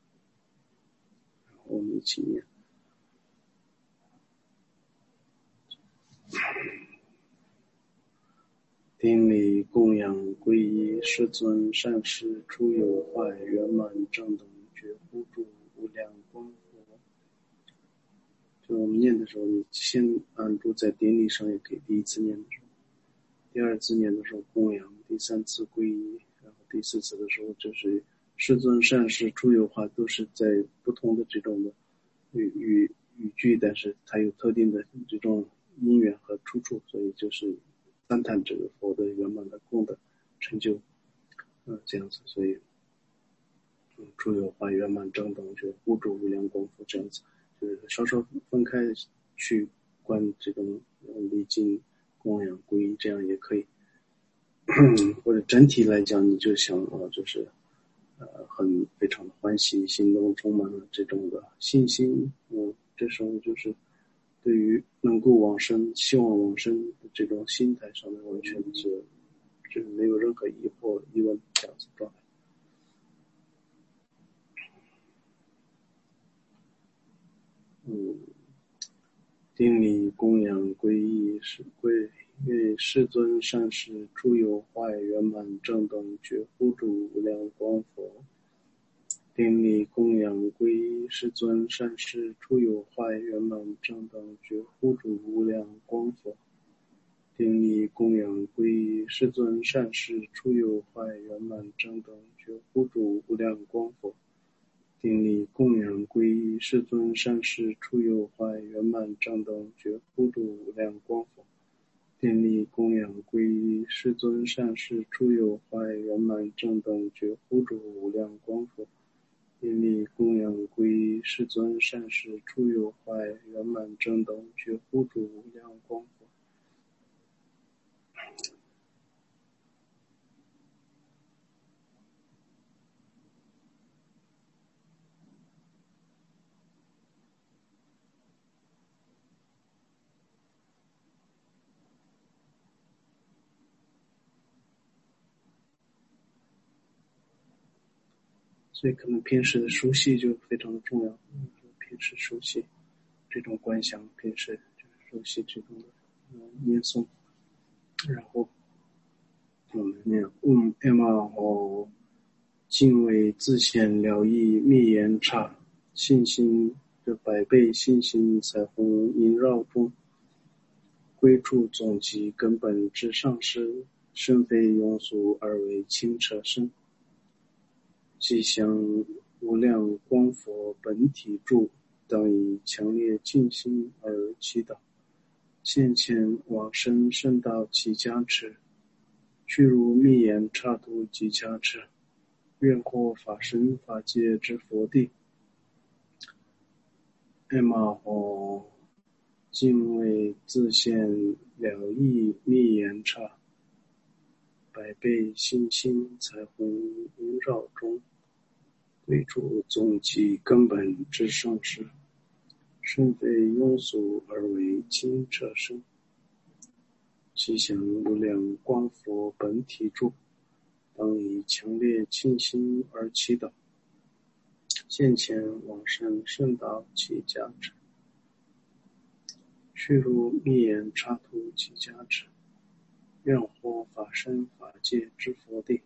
[SPEAKER 1] 我们一起念。顶礼供养皈依世尊善师出有坏圆满正等觉护住无量光佛。就我们念的时候，你先按住在顶礼上，也可以第一次念的时候，第二次念的时候供养，第三次皈依，然后第四次的时候就是世尊善师出有化，都是在不同的这种的语语语句，但是它有特定的这种因缘和出处，所以就是赞叹这个佛的圆满的功德成就，嗯，这样子，所以，嗯，出有化圆满正等觉护住无量光佛这样子，就是稍稍分开去观这种礼敬、供养、皈依，这样也可以。或者整体来讲，你就想啊，就是呃，很非常的欢喜，心中充满了这种的信心。嗯，这时候就是对于能够往生、希望往生的这种心态上面，完全是就是没有任何疑惑、疑问这样子状态。嗯，顶礼供养皈依是归为世尊善事诸有坏圆满正等觉护主无量光佛。顶礼供养皈依世尊善事诸有坏圆满正等觉护主无量光佛。顶礼供养皈依世尊善事诸有坏圆满正等觉护主无量光佛。顶礼供养皈依世尊善事诸有坏圆满正等觉护主无量光佛。顶礼供养皈依世尊善事诸有坏圆满正等觉护主无量光佛。顶礼供养皈依世尊善事诸有坏圆满正等觉护主无量光佛。所以可能平时的熟悉就非常的重要，平时熟悉这种观想，平时就是熟悉这种的嗯念诵，然后我们念嗯艾玛哦，敬畏自显了义密言刹，信心的百倍信心彩虹萦绕中，归处总集根本之上师，身非庸俗而为清澈身。即向无量光佛本体住，当以强烈敬心而祈祷，现前往生圣道其加持，去如密言刹土及加持，愿获法身法界之佛地。艾玛吼，敬畏自现了义密言刹，百倍信心彩虹萦绕中，归处总集根本之上师，身非庸俗而为清澈身。其想无量光佛本体住，当以强烈敬心而祈祷，现前往生圣道其加持，去如密言刹土其加持，愿获法身法界之佛地。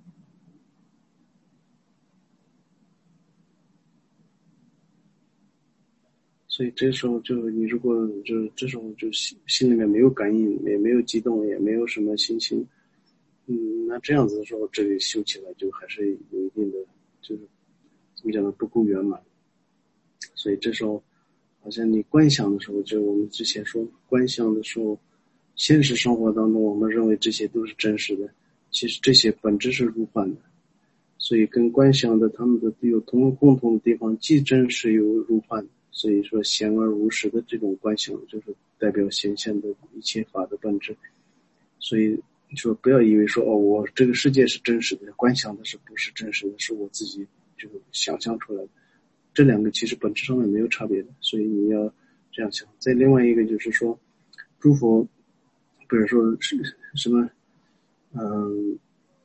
[SPEAKER 1] 所以这时候就你如果就这时候就心心里面没有感应，也没有激动，也没有什么心情，嗯，那这样子的时候，这里修起来就还是有一定的，就是怎么讲呢，不够圆满。所以这时候，好像你观想的时候，就我们之前说观想的时候，现实生活当中我们认为这些都是真实的，其实这些本质是如幻的。所以跟观想的他们的有同共同的地方，既真实又如幻。所以说显而无实的这种观想，就是代表显现的一切法的本质。所以你说不要以为说哦，我这个世界是真实的，观想的是不是真实的，是我自己就想象出来的。这两个其实本质上面没有差别的，所以你要这样想。再另外一个就是说，诸佛，比如说是什么，嗯。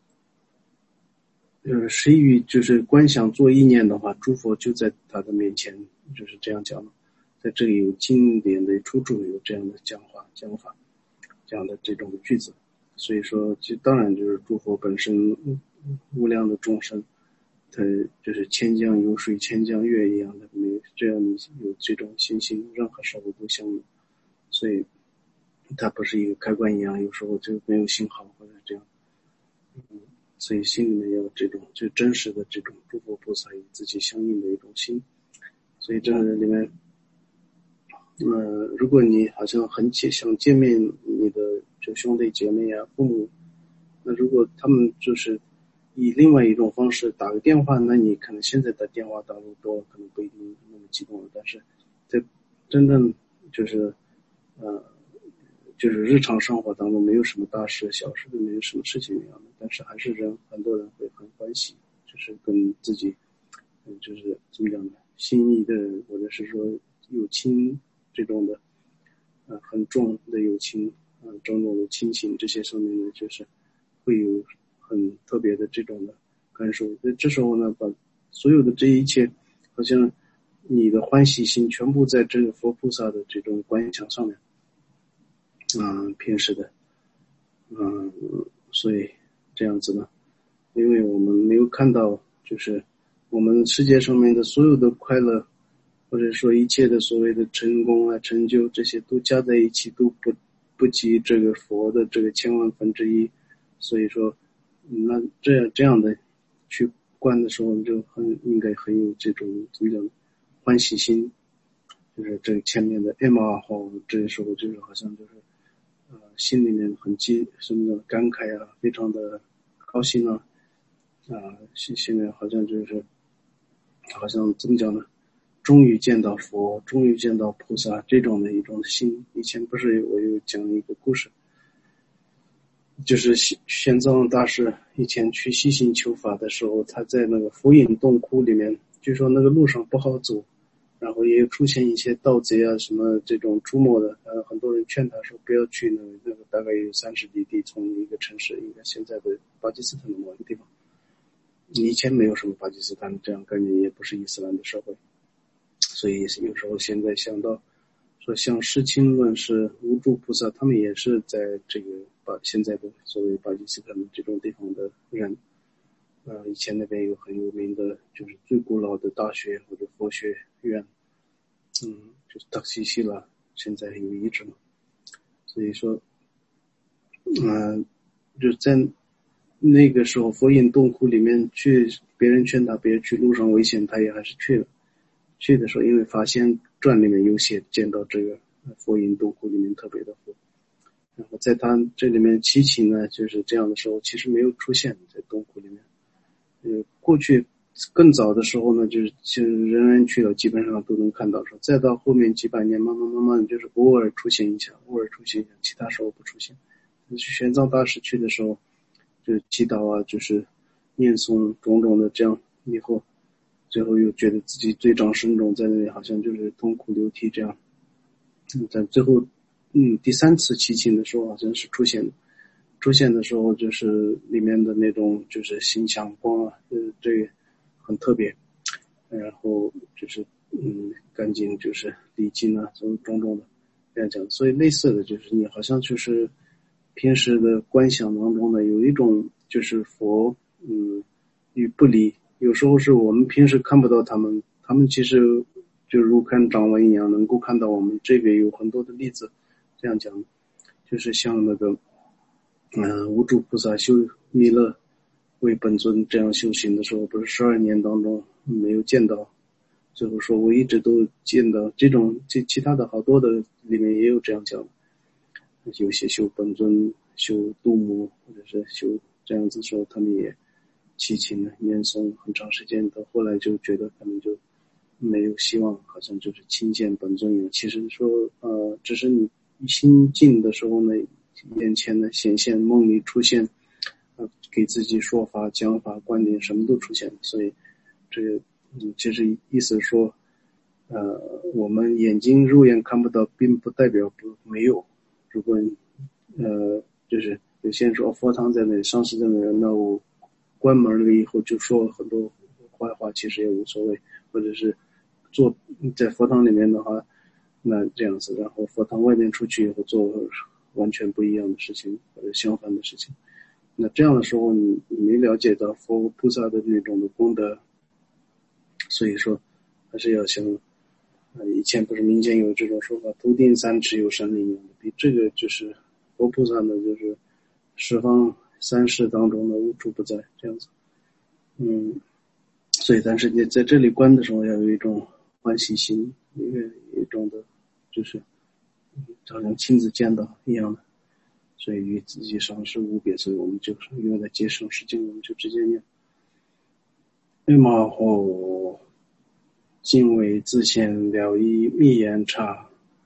[SPEAKER 1] 呃，谁与就是观想做意念的话，诸佛就在他的面前，就是这样讲的。在这里有经典的出处，有这样的讲话讲法，这样的这种句子。所以说，就当然就是诸佛本身无量的众生，他就是千江有水千江月一样的，没有这样有这种信心，任何时候都相应。所以，它不是一个开关一样，有时候就没有信号或者这样。嗯。所以心里面要有这种就真实的这种诸佛菩萨与自己相应的一种心。所以这里面呃，如果你好像很想见面你的就兄弟姐妹啊父母，那如果他们就是以另外一种方式打个电话，那你可能现在打电话打得多可能不一定那么激动了，但是在真正就是呃就是日常生活当中没有什么大事小事，没有什么事情一样的，但是还是人很多人会很欢喜，就是跟自己，嗯，就是怎么讲呢，心仪的人或者是说友情这种的，呃，很重的友情，呃，种种的亲情这些上面呢，就是会有很特别的这种的感受。那这时候呢，把所有的这一切，好像你的欢喜心全部在这个佛菩萨的这种观想上面。嗯，平时的，嗯，所以这样子呢，因为我们没有看到，就是我们世界上面的所有的快乐，或者说一切的所谓的成功啊、成就，这些都加在一起都不不及这个佛的这个千万分之一，所以说，那这样这样的去观的时候，就很应该很有这种怎么讲欢喜心，就是这个前面的 M 二号，这时候就是好像就是。呃，心里面很激，什么的感慨啊，非常的高兴啊，啊，现现在好像就是，好像怎么讲呢？终于见到佛，终于见到菩萨这种的一种心。以前不是我有讲一个故事，就是玄奘大师以前去西行求法的时候，他在那个佛印洞窟里面，据说那个路上不好走。然后也有出现一些盗贼啊，什么这种出没的，呃，很多人劝他说不要去那个那个大概有三十里地，从一个城市，应该现在的巴基斯坦的某一个地方。以前没有什么巴基斯坦这样概念，也不是伊斯兰的社会，所以有时候现在想到，说像释亲论是无著菩萨，他们也是在这个把现在的所谓巴基斯坦的这种地方的人。呃，以前那边有很有名的，就是最古老的大学或者佛学院，嗯，就是塔西西了，现在有遗址嘛。所以说，嗯、呃，就在那个时候佛印洞窟里面去，别人劝他别去，路上危险，他也还是去了。去的时候，因为发现传里面有写见到这个佛印洞窟里面特别的佛，然后在他这里面七情呢，就是这样的时候，其实没有出现在洞窟里面。呃，过去更早的时候呢，就是就是人人去了，基本上都能看到说，再到后面几百年，慢慢慢慢就是偶尔出现一下，偶尔出现一下，其他时候不出现。玄奘大师去的时候，就是祈祷啊，就是念诵种种的这样，以后最后又觉得自己罪障深重，在那里好像就是痛哭流涕这样。嗯，在最后，嗯，第三次祈请的时候，好像是出现。出现的时候，就是里面的那种就是心想光啊，呃，这个很特别，然后就是嗯，赶紧就是礼敬啊，种种种的这样讲。所以类似的就是你好像就是平时的观想当中呢，有一种就是佛嗯与不离，有时候是我们平时看不到他们，他们其实就如看掌纹一样，能够看到我们。这个有很多的例子，这样讲，就是像那个。嗯、呃，无著菩萨修弥勒为本尊这样修行的时候，不是十二年当中没有见到，最后说我一直都见到这种，这其他的好多的里面也有这样讲，有些修本尊、修度母或者是修这样子的时候，他们也祈请了念诵很长时间，到后来就觉得可能就没有希望，好像就是亲见本尊一样。其实说呃，只是你心静的时候呢。眼前的显现，梦里出现，呃，给自己说法、讲法、观点，什么都出现。所以，这个，嗯，其实意思说，呃，我们眼睛肉眼看不到，并不代表不没有。如果，呃，就是有些人说佛堂在那里，上师在那里，那我关门了以后就说很多坏话，其实也无所谓。或者是做在佛堂里面的话，那这样子，然后佛堂外面出去以后做。完全不一样的事情或者相反的事情，那这样的时候你你没了解到佛菩萨的那种的功德，所以说还是要想，呃，以前不是民间有这种说法，头顶三尺有神灵，比这个就是佛菩萨呢，就是十方三世当中的无处不在这样子，嗯，所以但是你在这里观的时候要有一种欢喜心，一个一种的，就是好像亲自见到一样的，所以与自己上是无别，所以我们就是用来接生时间，我们就直接念。那么后敬畏自现了义密言差，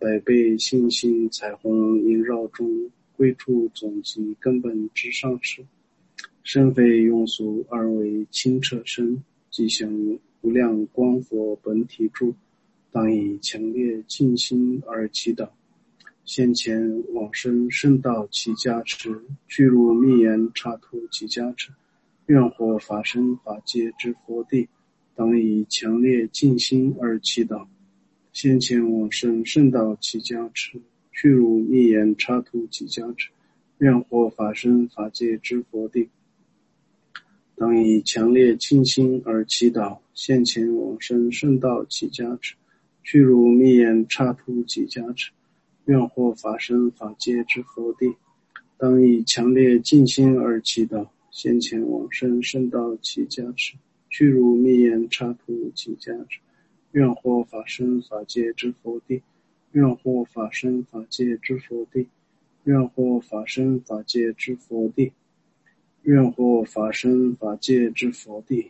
[SPEAKER 1] 百倍星星彩虹萦绕中，归处总集根本之上师。身非庸俗，而为清澈身，即向无量光佛本体住，当以强烈静心而祈祷。先前往生圣道其加持，具入密言刹土其加持，愿获法身法界之佛地，当以强烈静心而祈祷。先前往生圣道其加持，具入密言刹土其加持，愿获法身法界之佛地，当以强烈静心而祈祷。现前往生圣道其加持，具入密言刹土其加持，愿获法身法界之佛地，当以强烈静心而祈祷。先前往生圣道其加持，具入密言刹土其加持，愿获法身法界之佛地，愿获法身法界之佛地，愿获法身法界之佛地，愿获法身法界之佛地。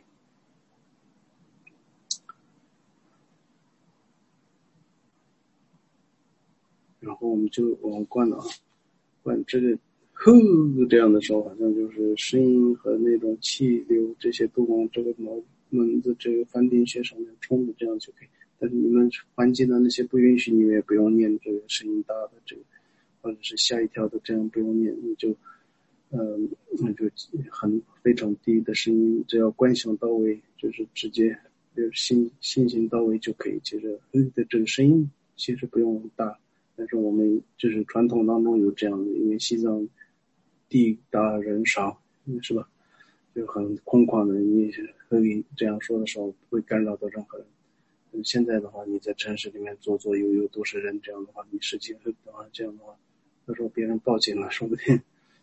[SPEAKER 1] 然后我们就往灌了啊，灌这个呼这样的时候，好像就是声音和那种气流这些都往这个毛门子这个梵丁穴上面冲的，这样就可以。但是你们环境的那些不允许，你们也不用念这个声音大的这个，或者是吓一跳的，这样不用念，你就呃那就很非常低的声音，只要观想到位，就是直接就是心心行到位就可以。其实嗯的这个声音其实不用大。但是我们就是传统当中有这样的，因为西藏地大人少，是吧？就很空旷的，你可以这样说的时候不会干扰到任何人。现在的话，你在城市里面左左右右都是人，这样的话，你实际的话，这样的话，到时候别人报警了，说不定。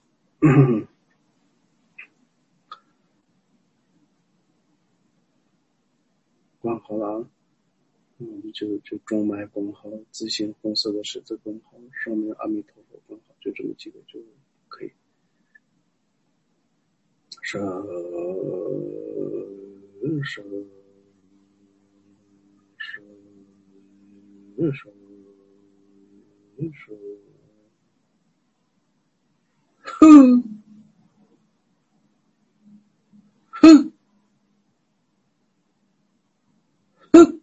[SPEAKER 1] 关好了啊。嗯，就就中脉关好，自行红色的十字关好，上面阿弥陀佛关好，就这么几个就可以。舍舍舍舍舍，哼哼哼。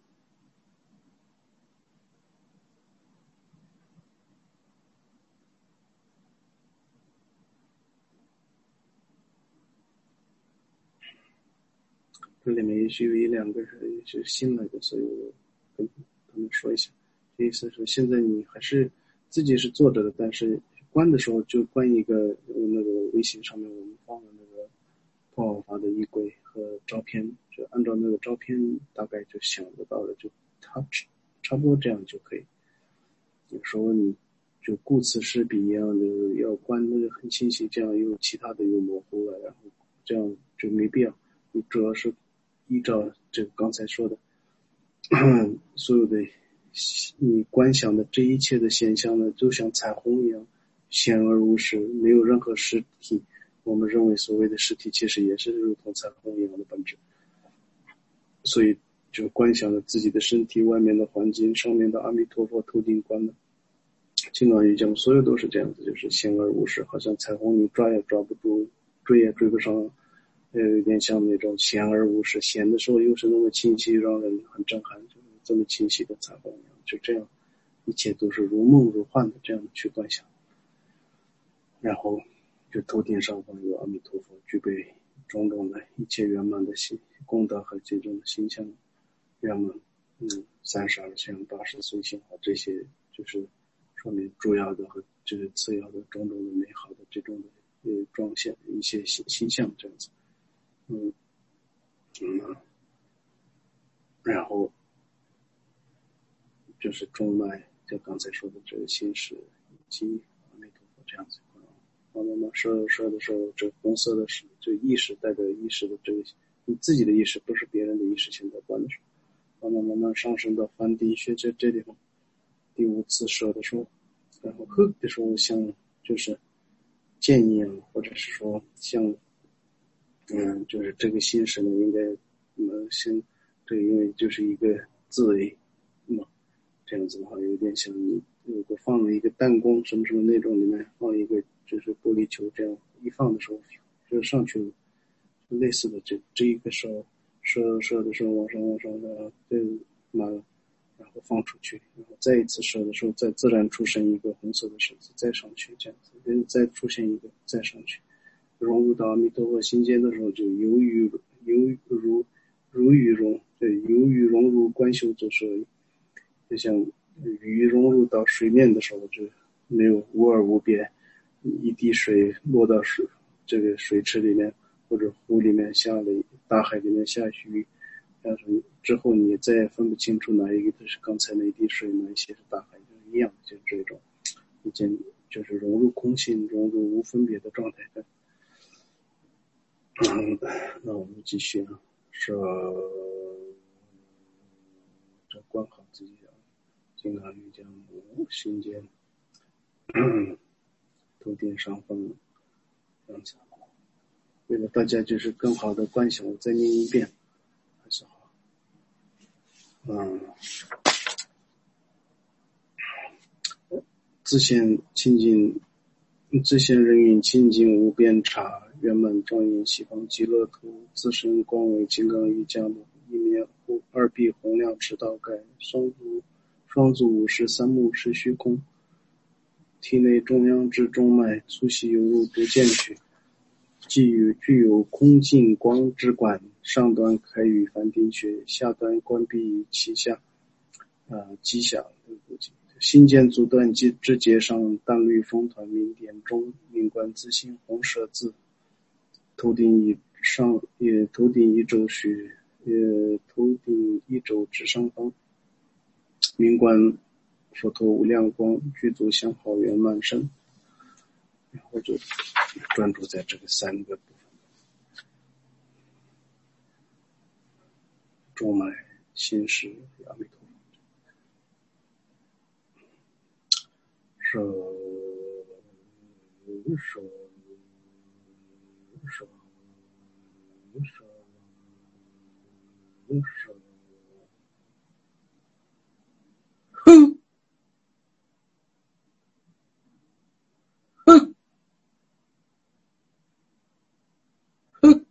[SPEAKER 1] 这里面也许有一两个是是新来的，所以我跟他们说一下。这意思是现在你还是自己是坐着的，但是关的时候就关一个那个微信上面我们放的那个破瓦法的衣柜和照片，就按照那个照片大概就想得到了，就差差不多这样就可以。有时候你就顾此失彼一样的要关那个很清晰，这样又其他的又模糊了，然后这样就没必要。你主要是依照这个刚才说的所有的你观想的这一切的现象呢，就像彩虹一样显而无实，没有任何实体。我们认为所谓的实体其实也是如同彩虹一样的本质，所以就观想了自己的身体，外面的环境，上面的阿弥陀佛头顶观的金刚瑜伽，所有都是这样子，就是显而无实，好像彩虹你抓也抓不住，追也追不上，呃，有点像那种显而无实，显的时候又是那么清晰，让人很震撼，就是这么清晰的彩虹一样，就这样，一切都是如梦如幻的这样去观想。然后就头顶上方有阿弥陀佛，具备种种的一切圆满的心功德和这种形象圆满，嗯，三十二相、八十随行和这些就是说明主要的和这个次要的种种的美好的这种的呃状现一些形形象这样子，嗯嗯，然后就是中脉，就刚才说的这个心识以及阿弥陀佛这样子。慢慢慢说说的时候，这红色的是这意识代表意识的这个你自己的意识，不是别人的意识。现在观的时候，慢慢慢慢上升到梵丁穴这这地方，第五次射的时候，然后呵的时候像就是剑一样，或者是说像嗯，就是这个心识呢，应该嗯先这个因为就是一个自为嘛， 这样子的话有点像你如果放了一个弹弓什么什么那种里面放一个就是玻璃球，这样一放的时候就上去了，类似的这这一个手射射的时候往上往上的对满了，然后放出去，然后再一次射的时候再自然出现一个红色的十字再上去，这样子再出现一个再上去，融入到阿弥陀佛心间的时候就由于由如如与融，对，由于融入观修之时，就像鱼融入到水面的时候就没有无二无别，一滴水落到水这个水池里面或者湖里面下了大海里面下鱼，但是之后你再也分不清楚哪一个是刚才那一滴水，哪一些是大海，就是一样，就这种已经就是融入空性，融入无分别的状态的。嗯，那我们继续啊，说这管好自己啊，金刚瑜伽母心间，头顶上方这样子。为了大家就是更好的观想，我再念一遍，还是好。嗯，自现清净，自现人云清净无边刹，圆满庄严西方极乐土，自身光为金刚瑜伽母，一面二臂洪亮持刀盖，双足双足五十，三目是虚空，体内中央之中脉粗细犹如不见取，既有具有空净光之管，上端开于梵丁穴，下端关闭于脐下，呃，脐下心间足断之节上，淡绿风团明点中，明观自性红舍字，头顶一上也头顶一周穴，也头顶一周之上方，明观佛陀无量光，具足相好圆满身，然后就专注在这个三个部分：中脉、心识、阿弥陀佛。手手手手手，哼哼哼。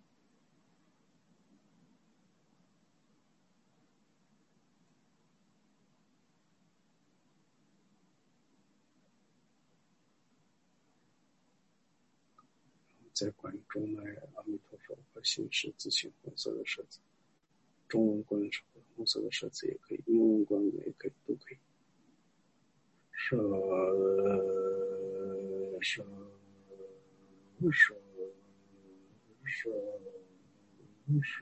[SPEAKER 1] 在观中脉阿弥陀佛和心识自性红色的舍子，中文观红色的舍子也可以，英文观也可以，都可以。舍舍舍舍舍，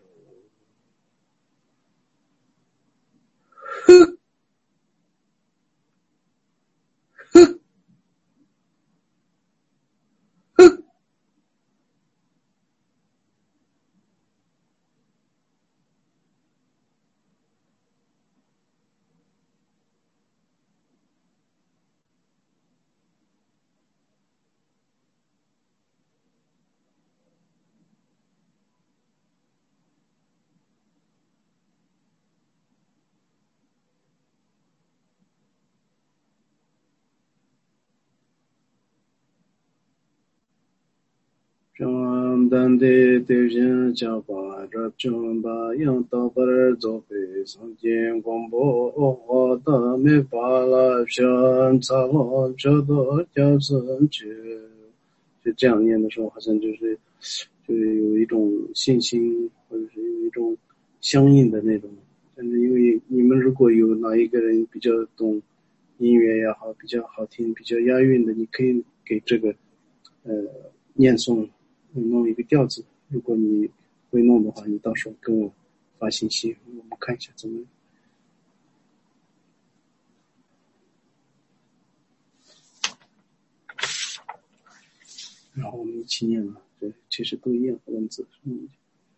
[SPEAKER 1] 哼哼哼。张丹的对人家把这张把样到把儿做背上见广播我的没把了选择了这个叫生去，就这样念的时候好像就是就是有一种信心，或者是有一种相应的那种。但是因为你们如果有哪一个人比较懂音乐也好，比较好听，比较押韵的，你可以给这个呃念诵弄一个调子，如果你会弄的话，你到时候跟我发信息，我们看一下怎么。然后我们一起念了，对，其实都一样，文字。嗯。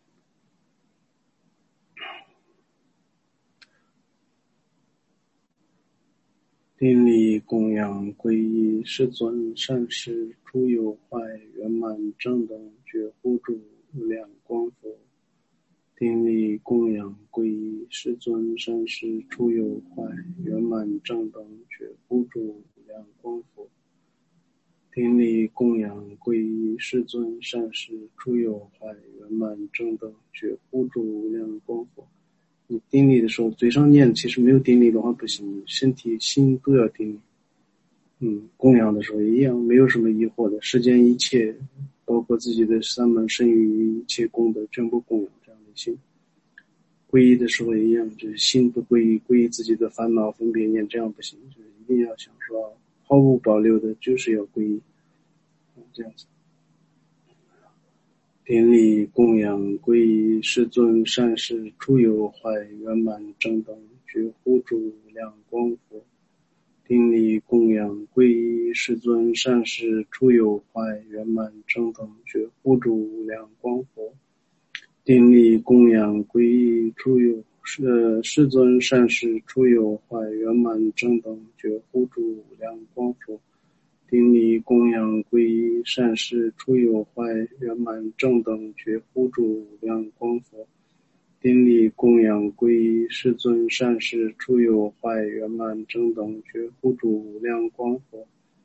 [SPEAKER 1] 顶礼供养皈依世尊善事诸有坏圆满正等觉护住无量光佛， 顶礼供养皈依世尊善施出有坏圆满正等觉无主无量光佛。顶礼供养皈依世尊善施出有坏圆满正等觉无主无量光佛。你顶礼的时候嘴上念，其实没有顶礼的话不行，身体心都要顶礼。嗯，供养的时候也一样，没有什么疑惑的，世间一切包括自己的三门身语一切功德全部供养这样的心。皈依的时候也一样，就是心不皈依，皈依自己的烦恼分别念，这样不行，就是一定要想说毫无保留的就是要皈依，这样子。顶礼供养皈依世尊善施出有坏圆满正等觉无主无量光佛。顶礼供养皈依世尊善施出有坏圆满正等觉无主无量光佛。顶礼供养皈依出有呃世尊善施出有坏圆满正等觉无主无量光佛。顶礼供养皈依善施出有坏圆满正等觉无主无量光佛。顶礼供养皈依世尊善施出有坏圆满正等觉无主无量光佛。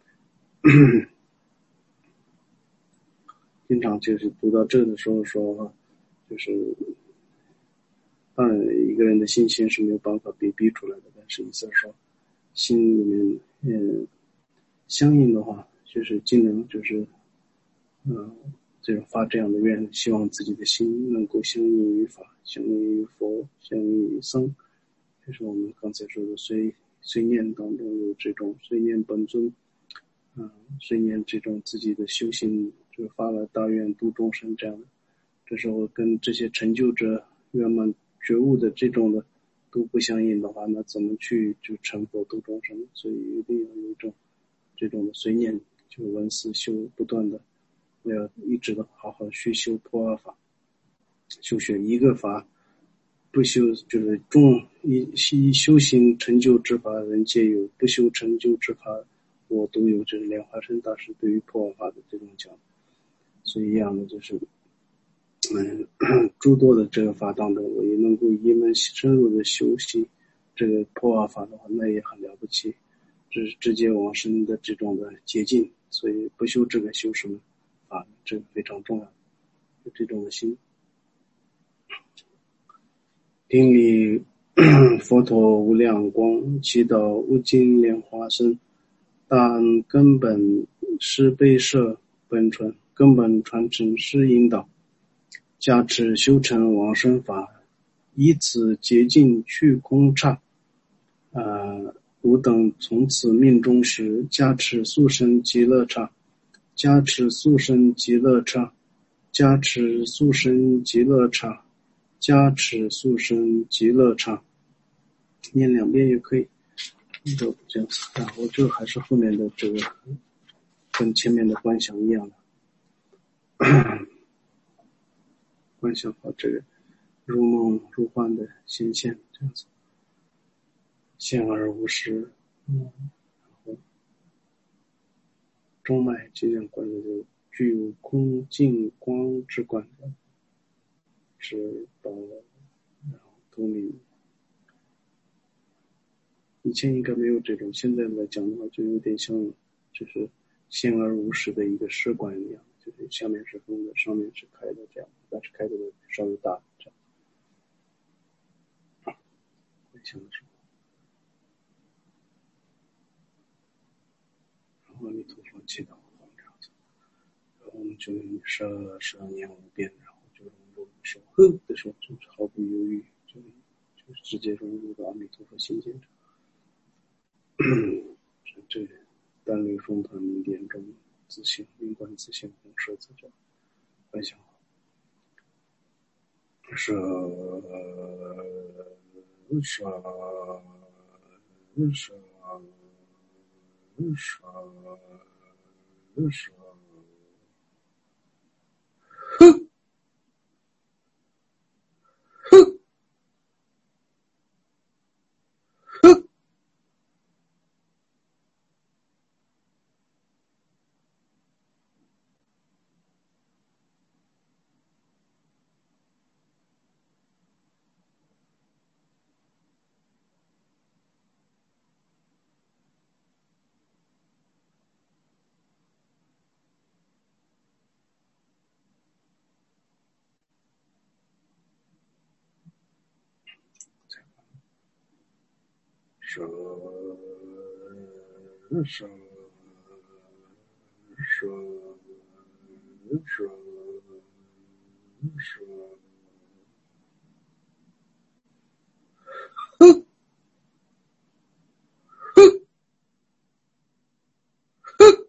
[SPEAKER 1] 经常就是读到这的时候说，就是当然一个人的心情是没有办法被逼出来的，但是意思是说心里面嗯相应的话，就是尽量就是嗯、呃、这种发这样的愿，希望自己的心能够相应于法，相应于佛，相应于僧。就是我们刚才说的随随念当中有这种随念本尊，嗯、呃，随念这种自己的修行，就发了大愿度众生这样的。这时候跟这些成就者圆满觉悟的这种的都不相应的话，那怎么去就成佛度众生？所以一定要有一种这种的随念，就闻思修不断的，要一直的好好去修破阿法，修学一个法不修，就是众一一修行成就之法人皆有，不修成就之法我都有，这是莲花生大师对于破法的这种讲。所以一样的就是嗯，诸多的这个法当中，我也能够一门深入的修习这个破瓦法的话，那也很了不起，这是直接往生的这种的捷径。所以不修这个修什么法，这个非常重要，有这种的心。顶礼佛陀无量光，祈祷无尽莲花生，大恩根本施备摄本传，根本传承施引导，加持修成往生法，以此捷径去空刹。呃，吾等从此命中时，加持速生极乐刹，加持速生极乐刹，加持速生极乐刹，加持速生极乐刹。念两遍也可以，就这样子。然后这还是后面的这个，跟前面的观想一样的。观想好这个如梦如幻的显现，这样子现而无实。嗯，然后中脉尽量观的就具有空净光之观的，是到然后通灵。以前应该没有这种，现在来讲的话就有点像就是现而无实的一个视观一样，就是下面是空的，上面是开的这样，但是开的稍微大这样。回想的时候，然后阿弥陀佛祈祷这样子，然后我们就十二十二年五遍，然后就融入的时候，呵的时候就是毫不犹豫，就就直接融入到阿弥陀佛心间上。这个单律风团名典中自性灵观自性红十字架分享好。舍舍舍舍舍哼哼哼舍舍舍舍舍，哼哼哼。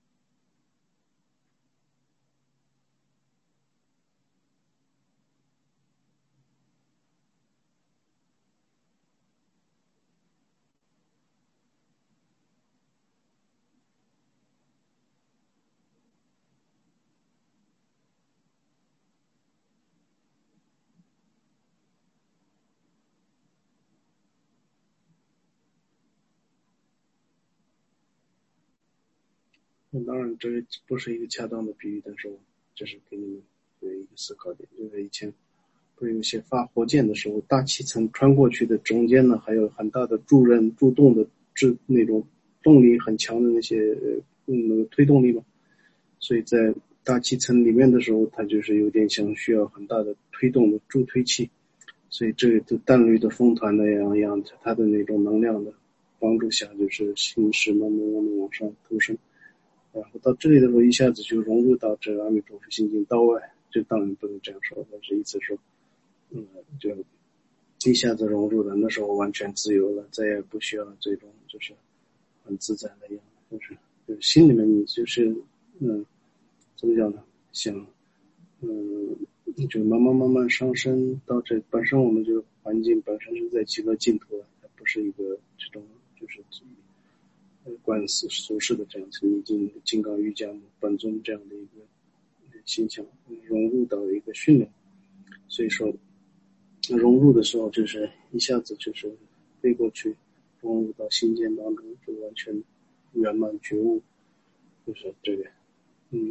[SPEAKER 1] 那当然，这不是一个恰当的比喻，但是我这是给你们有一个思考点，就是以前不是有些发火箭的时候，大气层穿过去的中间呢，还有很大的助燃助动的制那种动力很强的那些呃嗯推动力嘛，所以在大气层里面的时候，它就是有点像需要很大的推动的助推器，所以这个弹率的风团的样样，它的那种能量的帮助下，就是心识慢慢慢慢往上投升。然后到这里的时候，一下子就融入到这个阿弥陀佛心经道外，这当然不能这样说，但是意思说，嗯，就一下子融入了，那时候完全自由了，再也不需要这种就是很自在的样子，就是就是心里面你就是嗯，怎么讲呢？想嗯，就慢慢慢慢上升到这本身我们这个环境本身是在极乐净土了，它不是一个这种就是观世俗世的这样子，已经金刚瑜伽本尊这样的一个形象融入到一个训练，所以说融入的时候就是一下子就是飞过去，融入到心间当中，就完全圆满觉悟，就是这个，嗯，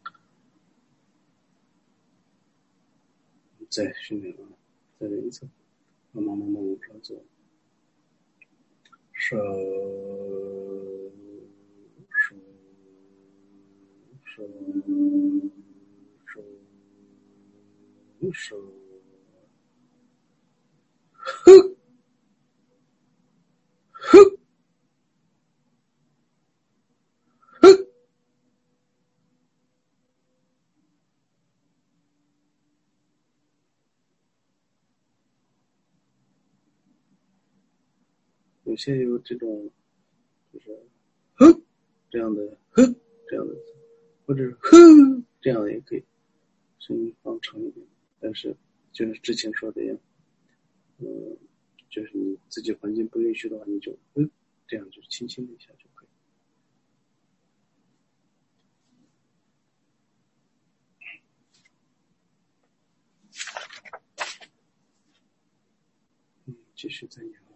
[SPEAKER 1] 再训练啊，再练一次，慢慢慢慢往上走，手手手手手，哼哼哼。有些有这种就是哼这样的哼这样的，或者是哼这样的也可以，声音放长一点。但是就是之前说的一样，嗯，就是你自己环境不允许的话，你就嗯这样就轻轻的一下就可以。嗯，继续再念。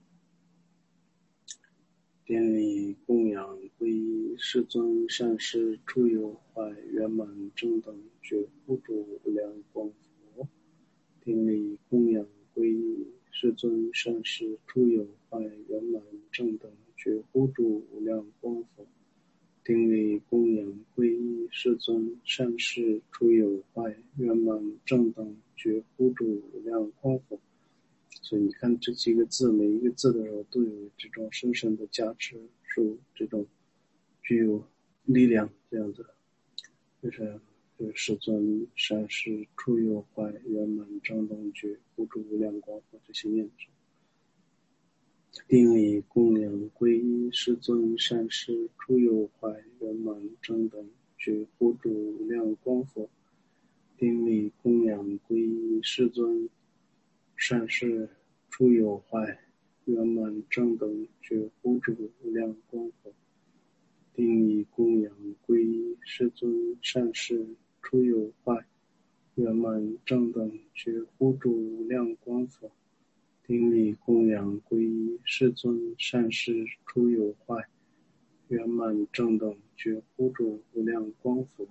[SPEAKER 1] 典礼供养皈依世尊善师出有坏圆满正等觉无主无量光佛。典礼供养皈依世尊善师出有坏圆满正等觉无主无量光佛。典礼供养皈依世尊善师出有坏圆满正等觉无主无量光佛。所以你看这几个字，每一个字的时候都有这种深深的加持，是这种具有力量这样子，就是就是世尊善师出有坏圆满正等觉无主无量光佛这些念头。典礼供养皈依世尊善师出有坏圆满正等觉无主无量光佛。典礼供养皈依世尊善师出有坏圆满正等觉无主无量光佛。典礼供养皈依世尊善师出有坏圆满正等觉无主无量光佛。典礼供养皈依世尊善师出有坏圆满正等觉无主无量光佛。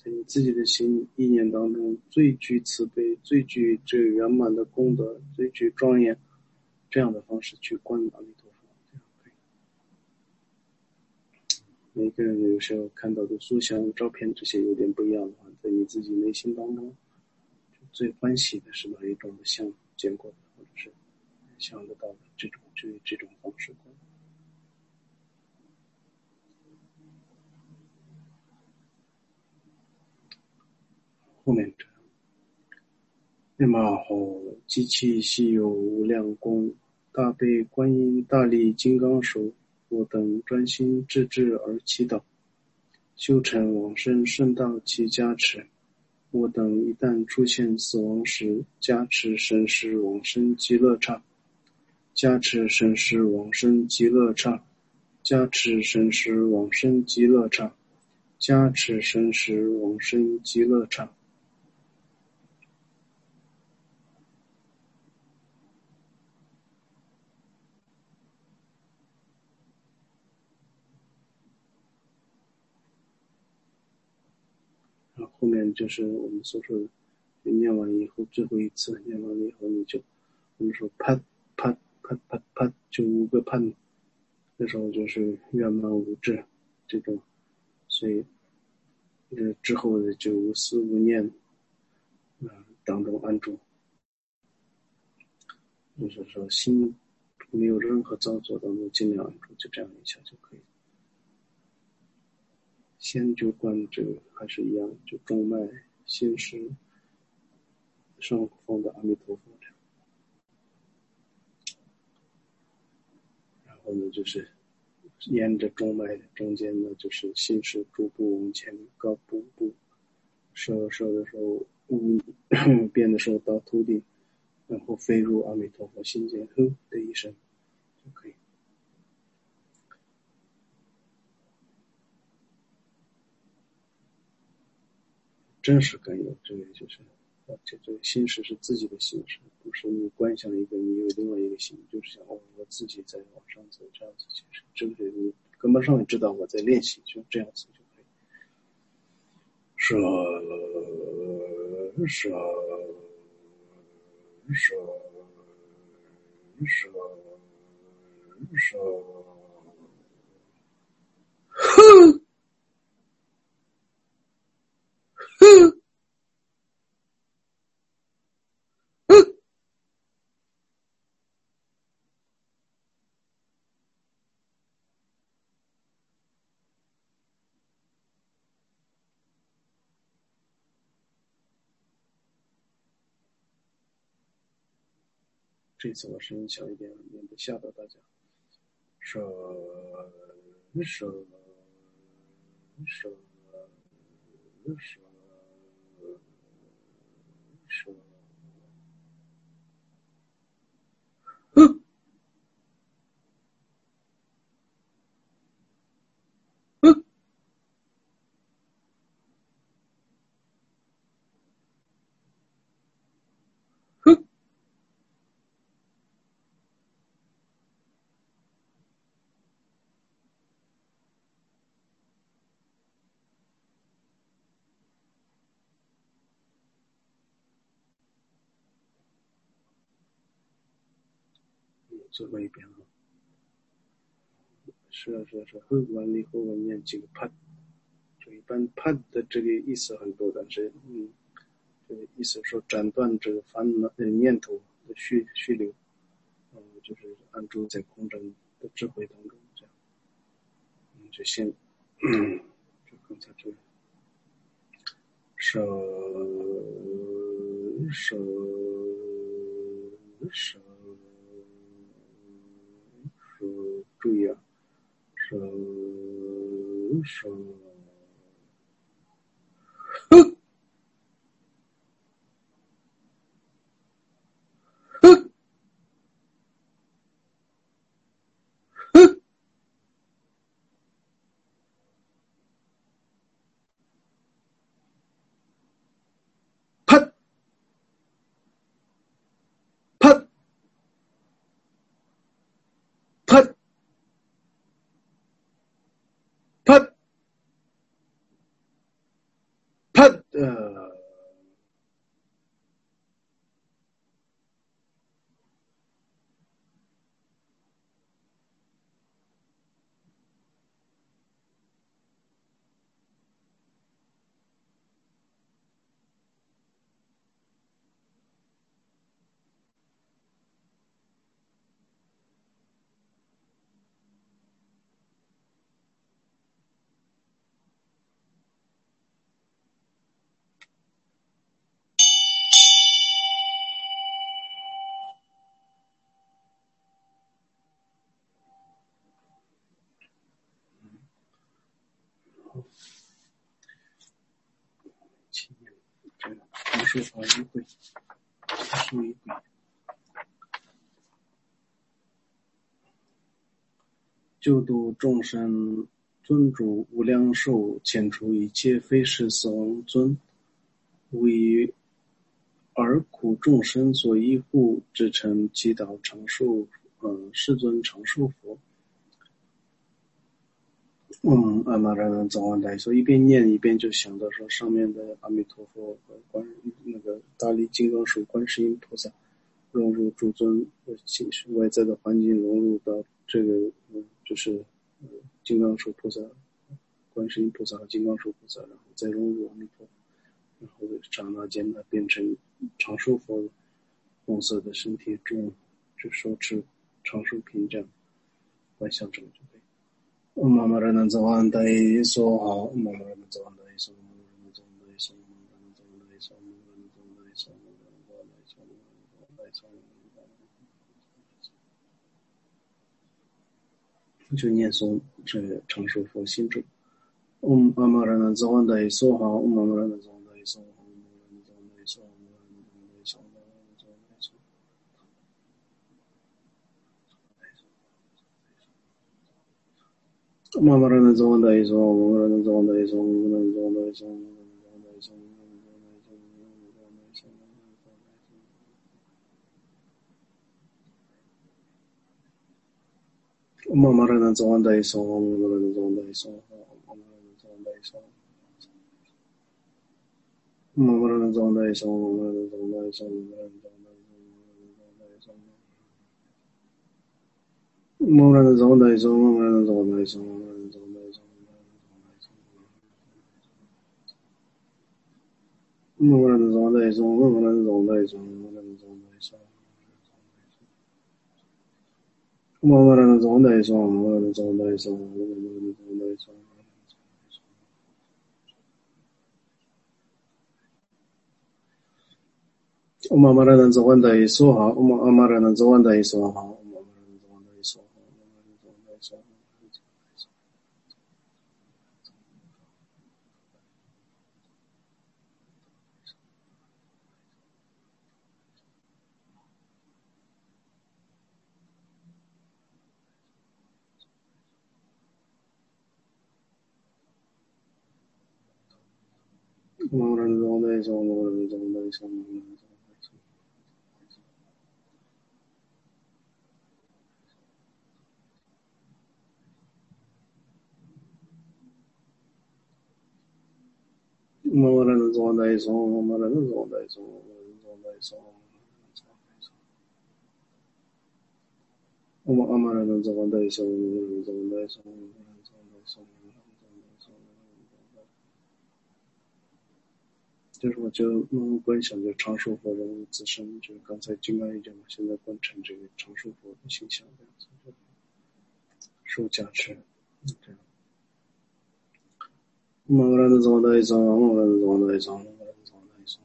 [SPEAKER 1] 在你自己的心意念当中最具慈悲、最具这个圆满的功德、最具庄严，这样的方式去观阿弥陀佛，这样可以。每个人有时候看到的塑像、照片这些有点不一样的话，在你自己内心当中，最欢喜的是哪一种的像见过的，或者是想得到的这种这这种方式观。后面这那么好，机器稀有无量功，大悲观音大力金刚手，我等专心致志而祈祷，修成往生圣道其加持。我等一旦出现死亡时，加持神识往生极乐刹，加持神识往生极乐刹，加持神识往生极乐刹，加持神识往生极乐刹。后面就是我们所说的，念完以后最后一次念完了以后，你就我们说啪啪啪啪啪，就五个啪，那时候就是圆满无滞这种，所以这之后的就无思无念，嗯、呃，当中安住，就是说心没有任何造作当中尽量安住，就这样一下就可以。先就观这个还是一样，就中脉心识上方的阿弥陀佛这样，然后呢就是沿着中脉中间呢就是心识逐步往前高步步射射的时候五变的时候到头顶，然后飞入阿弥陀佛心间，呼的一声就可以。真实感有这个就是这这个心识是自己的心识，不是你观想一个你有另外一个心，就是想哦我自己在往上走这样子，其实这个你根本上也知道我在练习，就这样子就可以。舍舍舍舍舍哼哼哼，这次我声音小一点，免得吓到大家。舍舍舍舍舍，哼哼哼，最后一遍了。是啊是啊是啊，哼完了以后我念几个啪，就一般啪的这个意思很多，但是嗯，这个意思说斩断这个烦恼的念头的续续流，嗯，就是安住在空中的智慧当中，这样，嗯，就先，嗯，就刚才这个，舍舍舍舍，注意啊，舍舍，哼哼哼，啪啪啪啪。 呃，七年这个常数法一会，常数一会，救度众生，尊主无量寿，遣除一切非是死亡尊，为而苦众生所依护，至诚祈祷常寿，呃，世尊常寿佛。嗯，阿那然能早晚来说，一边念一边就想到说上面的阿弥陀佛和观那个大力金刚手观世音菩萨融入诸尊外在的环境，融入到这个嗯就是呃金刚手菩萨、观世音菩萨和金刚手菩萨，然后再融入阿弥陀佛，然后刹那间呢变成长寿佛红色的身体中，就手持长寿屏这样观想这个就可以。Om Amarana Zavandai Soha, Om Amarana Zavandai Soha, Om Amarana Zavandai Soha, Om Amarana Zavandai Soha, Om Amarana Zavandai Soha, Om Amarana Zavandai Soha, Om Amarana Zavandai Soha, 就念诵这个长寿佛心咒。Om Amarana Zavandai Soha, Om Amarana Zavandai Soha, Om Amarana Zavandai Soha, Om Amarana Zavandai Soha, Om Amarana Zavandai Soha. Om Amarana Zavandai Soha, Om Amarana Zavandai Soha, Om Amarana Zavandai Soha, Om Amarana Zavandai Soha, Om Amarana Zavandai Soha, Om Amarana Zavandai Soha, Om Amarana Zavandai Soha. Om Amarana Zavandai Soha, Om Amarana Zavandai Soha, Om Amarana Zavandai Soha. Om Amarana Zavandai Soha, Om Amarana Zavandai Soha, Om Amarana Zavandai Soha. Om Amarana Zavandai Soha, Om Amarana Zavandai Soha, Om Amarana Zavandai Soha. Om Amarana Zavandai Soha, Om Amarana Zavandai Soha, Om Amarana Zavandai Soha. Om Amarana Zavandai Soha, Om Amarana Zavandai Soha, Om Amarana Zavandai Soha, Om Amarana Zavandai Soha. Om Amarana Zavandai Soha, Om Amarana Zavandai Soha, Om Amarana Zavandai Soha. Om Amarana Zavandai Soha, Om Amarana Zavandai Soha, Om Amarana Zavandai Soha. Om Amarana Zavandai Soha, Om Amarana Zavandai Soha, Om Amarana Zavandai Soha. 就是我就嗯观想着长寿佛人物自身，就是刚才金刚一讲嘛，现在观成这个长寿佛的形象这样子，受加持，这样。Om Amarana Zavandai Soha, Om Amarana Zavandai Soha, Om Amarana Zavandai Soha.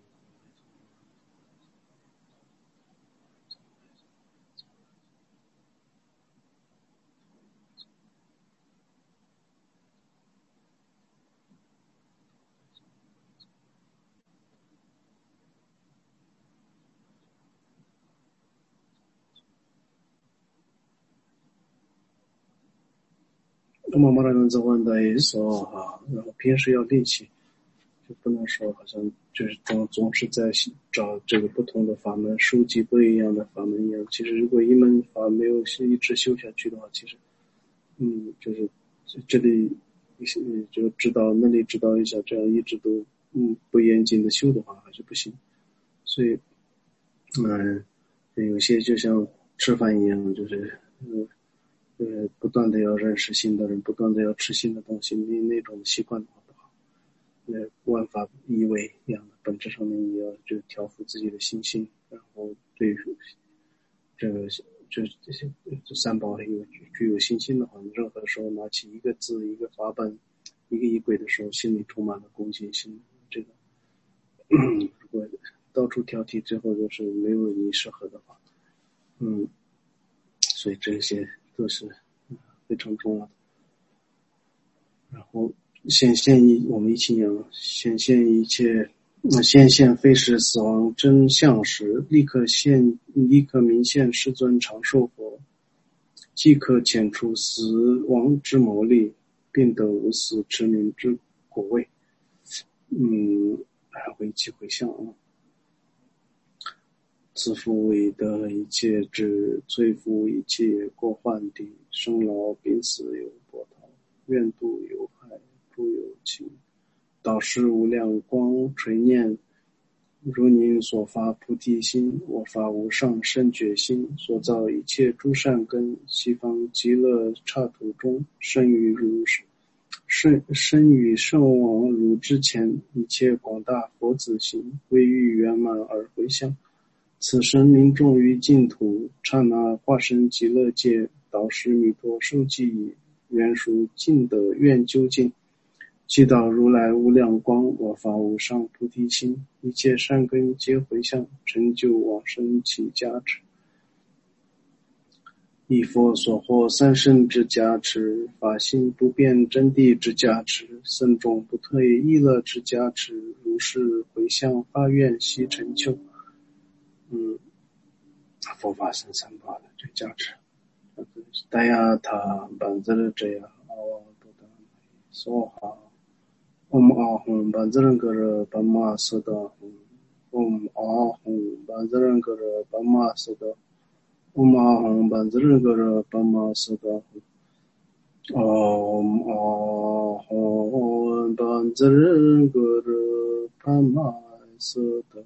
[SPEAKER 1] Om Amarana Zavandai Soha，然后平时要练习，就不能说好像就是总总是在找这个不同的法门，收集不一样的法门一样。其实如果一门法没有一直修下去的话，其实嗯就是这里就知道那里知道一下，这样一直都嗯不严谨的修的话还是不行。所以嗯、呃，有些就像吃饭一样，就是嗯呃不断的要认识新的人，不断的要吃新的东西，那那种习惯的话不好。呃，万法依为一样的，本质上面也要就调服自己的心性，然后对这个这这些这三宝有具有信心的话，任何时候拿起一个字、一个法本、一个仪轨的时候，心里充满了恭敬心。这个如果到处挑剔，最后就是没有你适合的话，嗯，所以这些都是非常重要的。然后显现一，我们一起讲显现一切，显现非是死亡真相时，立刻现，立刻明现世尊长寿佛，即可遣除死亡之魔力，并得无死之名之果位。嗯，回击回向啊。自负为得一切智，摧伏一切过患地，生老病死有波涛，愿度有害诸有情。导师无量光垂念，如您所发菩提心，我发无上甚觉心，所造一切诸善根，西方极乐刹土中，生于如生生于圣王如之前，一切广大佛子行，为欲圆满而回向。此生民众于净土，刹那化身极乐界，导师弥陀受记已，愿属尽德愿究竟。祈祷如来无量光，我发无上菩提心，一切善根皆回向，成就往生起加持。以佛所获三圣之加持，法性不变真谛之加持，僧众不退意乐之加持，如是回向发愿悉成就。嗯，佛法僧三宝的这加持。达雅他班子的这样阿瓦多达梭哈。Om Ahum Bajrangara Brahma Sada Om Ahum Bajrangara Brahma Sada Om Ahum Bajrangara Brahma Sada Om Ahum Bajrangara Brahma Sada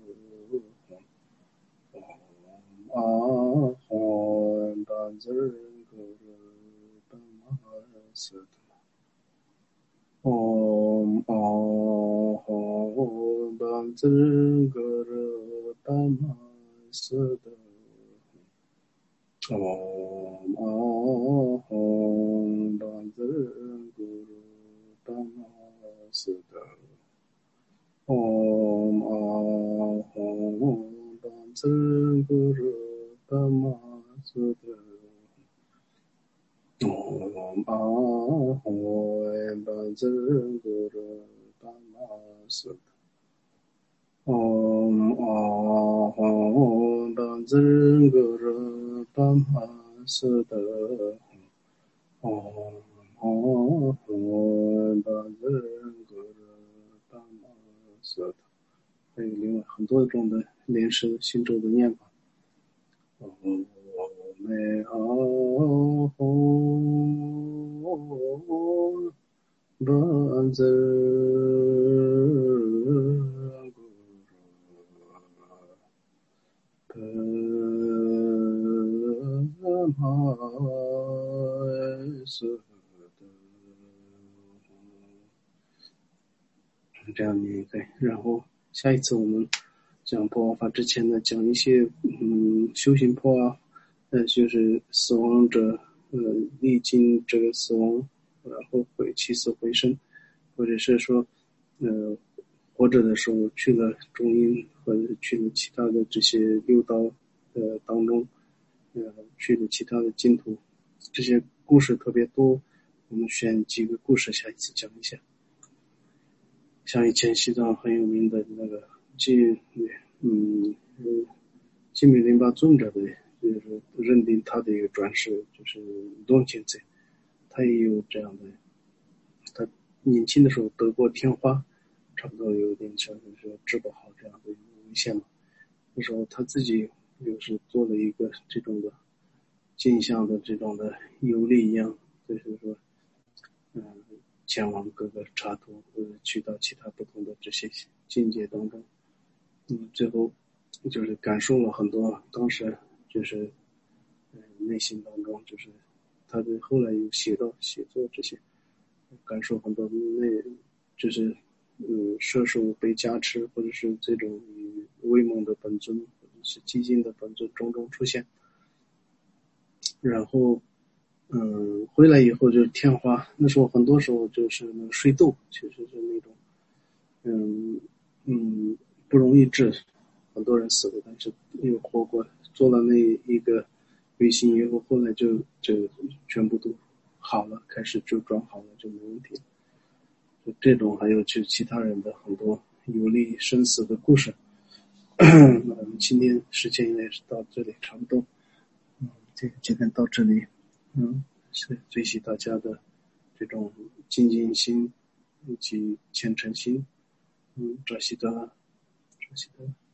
[SPEAKER 1] Om Ahum Bajrangara Brahma Sada Om Ahum Bajrangara Brahma Sada Om Ahum Bajrangara Brahma Sada Om Ahum Bajrangara Brahma Sada Om Ahum Bajrangara Brahma Sada Om Ahum Bajrangara Brahma Sada Om Ahum Bajrangara Brahma Sada 还有另外很多种的连诗心咒的念法。Om Ahum Bajrangara Brahma Sada 这样你可以，然后下一次我们讲破王法之前呢，讲一些嗯修行破啊，呃就是死亡者呃历经这个死亡，然后会起死回生，或者是说呃活着的时候去了中阴，或者去了其他的这些六道呃当中，呃去了其他的净土，这些故事特别多，我们选几个故事下一次讲一下。像以前西藏很有名的那个金嗯金美林巴尊者的，就是认定他的一个转世就是东贤者，他也有这样的，他年轻的时候得过天花，差不多有点像就是治不好这样的危险嘛。那时候他自己就是做了一个这种的镜像的这种的游历一样，就是说嗯前往各个刹土，或者去到其他不同的这些境界当中，嗯，最后就是感受了很多，当时就是呃内心当中就是他对后来有写到写作这些，感受很多内就是嗯射手被加持，或者是这种与威猛的本尊或者是激进的本尊种种出现，然后嗯回来以后就是天花，那时候很多时候就是那个水痘，其实是那种嗯嗯不容易治，很多人死了，但是又活过来，做了那一个微信以后，后来就就全部都好了，开始就转好了，就没问题了。就这种还有就其他人的很多有利生死的故事。那我们今天时间也是到这里差不多，嗯，这个今天到这里，嗯，是最喜大家的这种精进心以及虔诚心，嗯，扎西德，扎西德。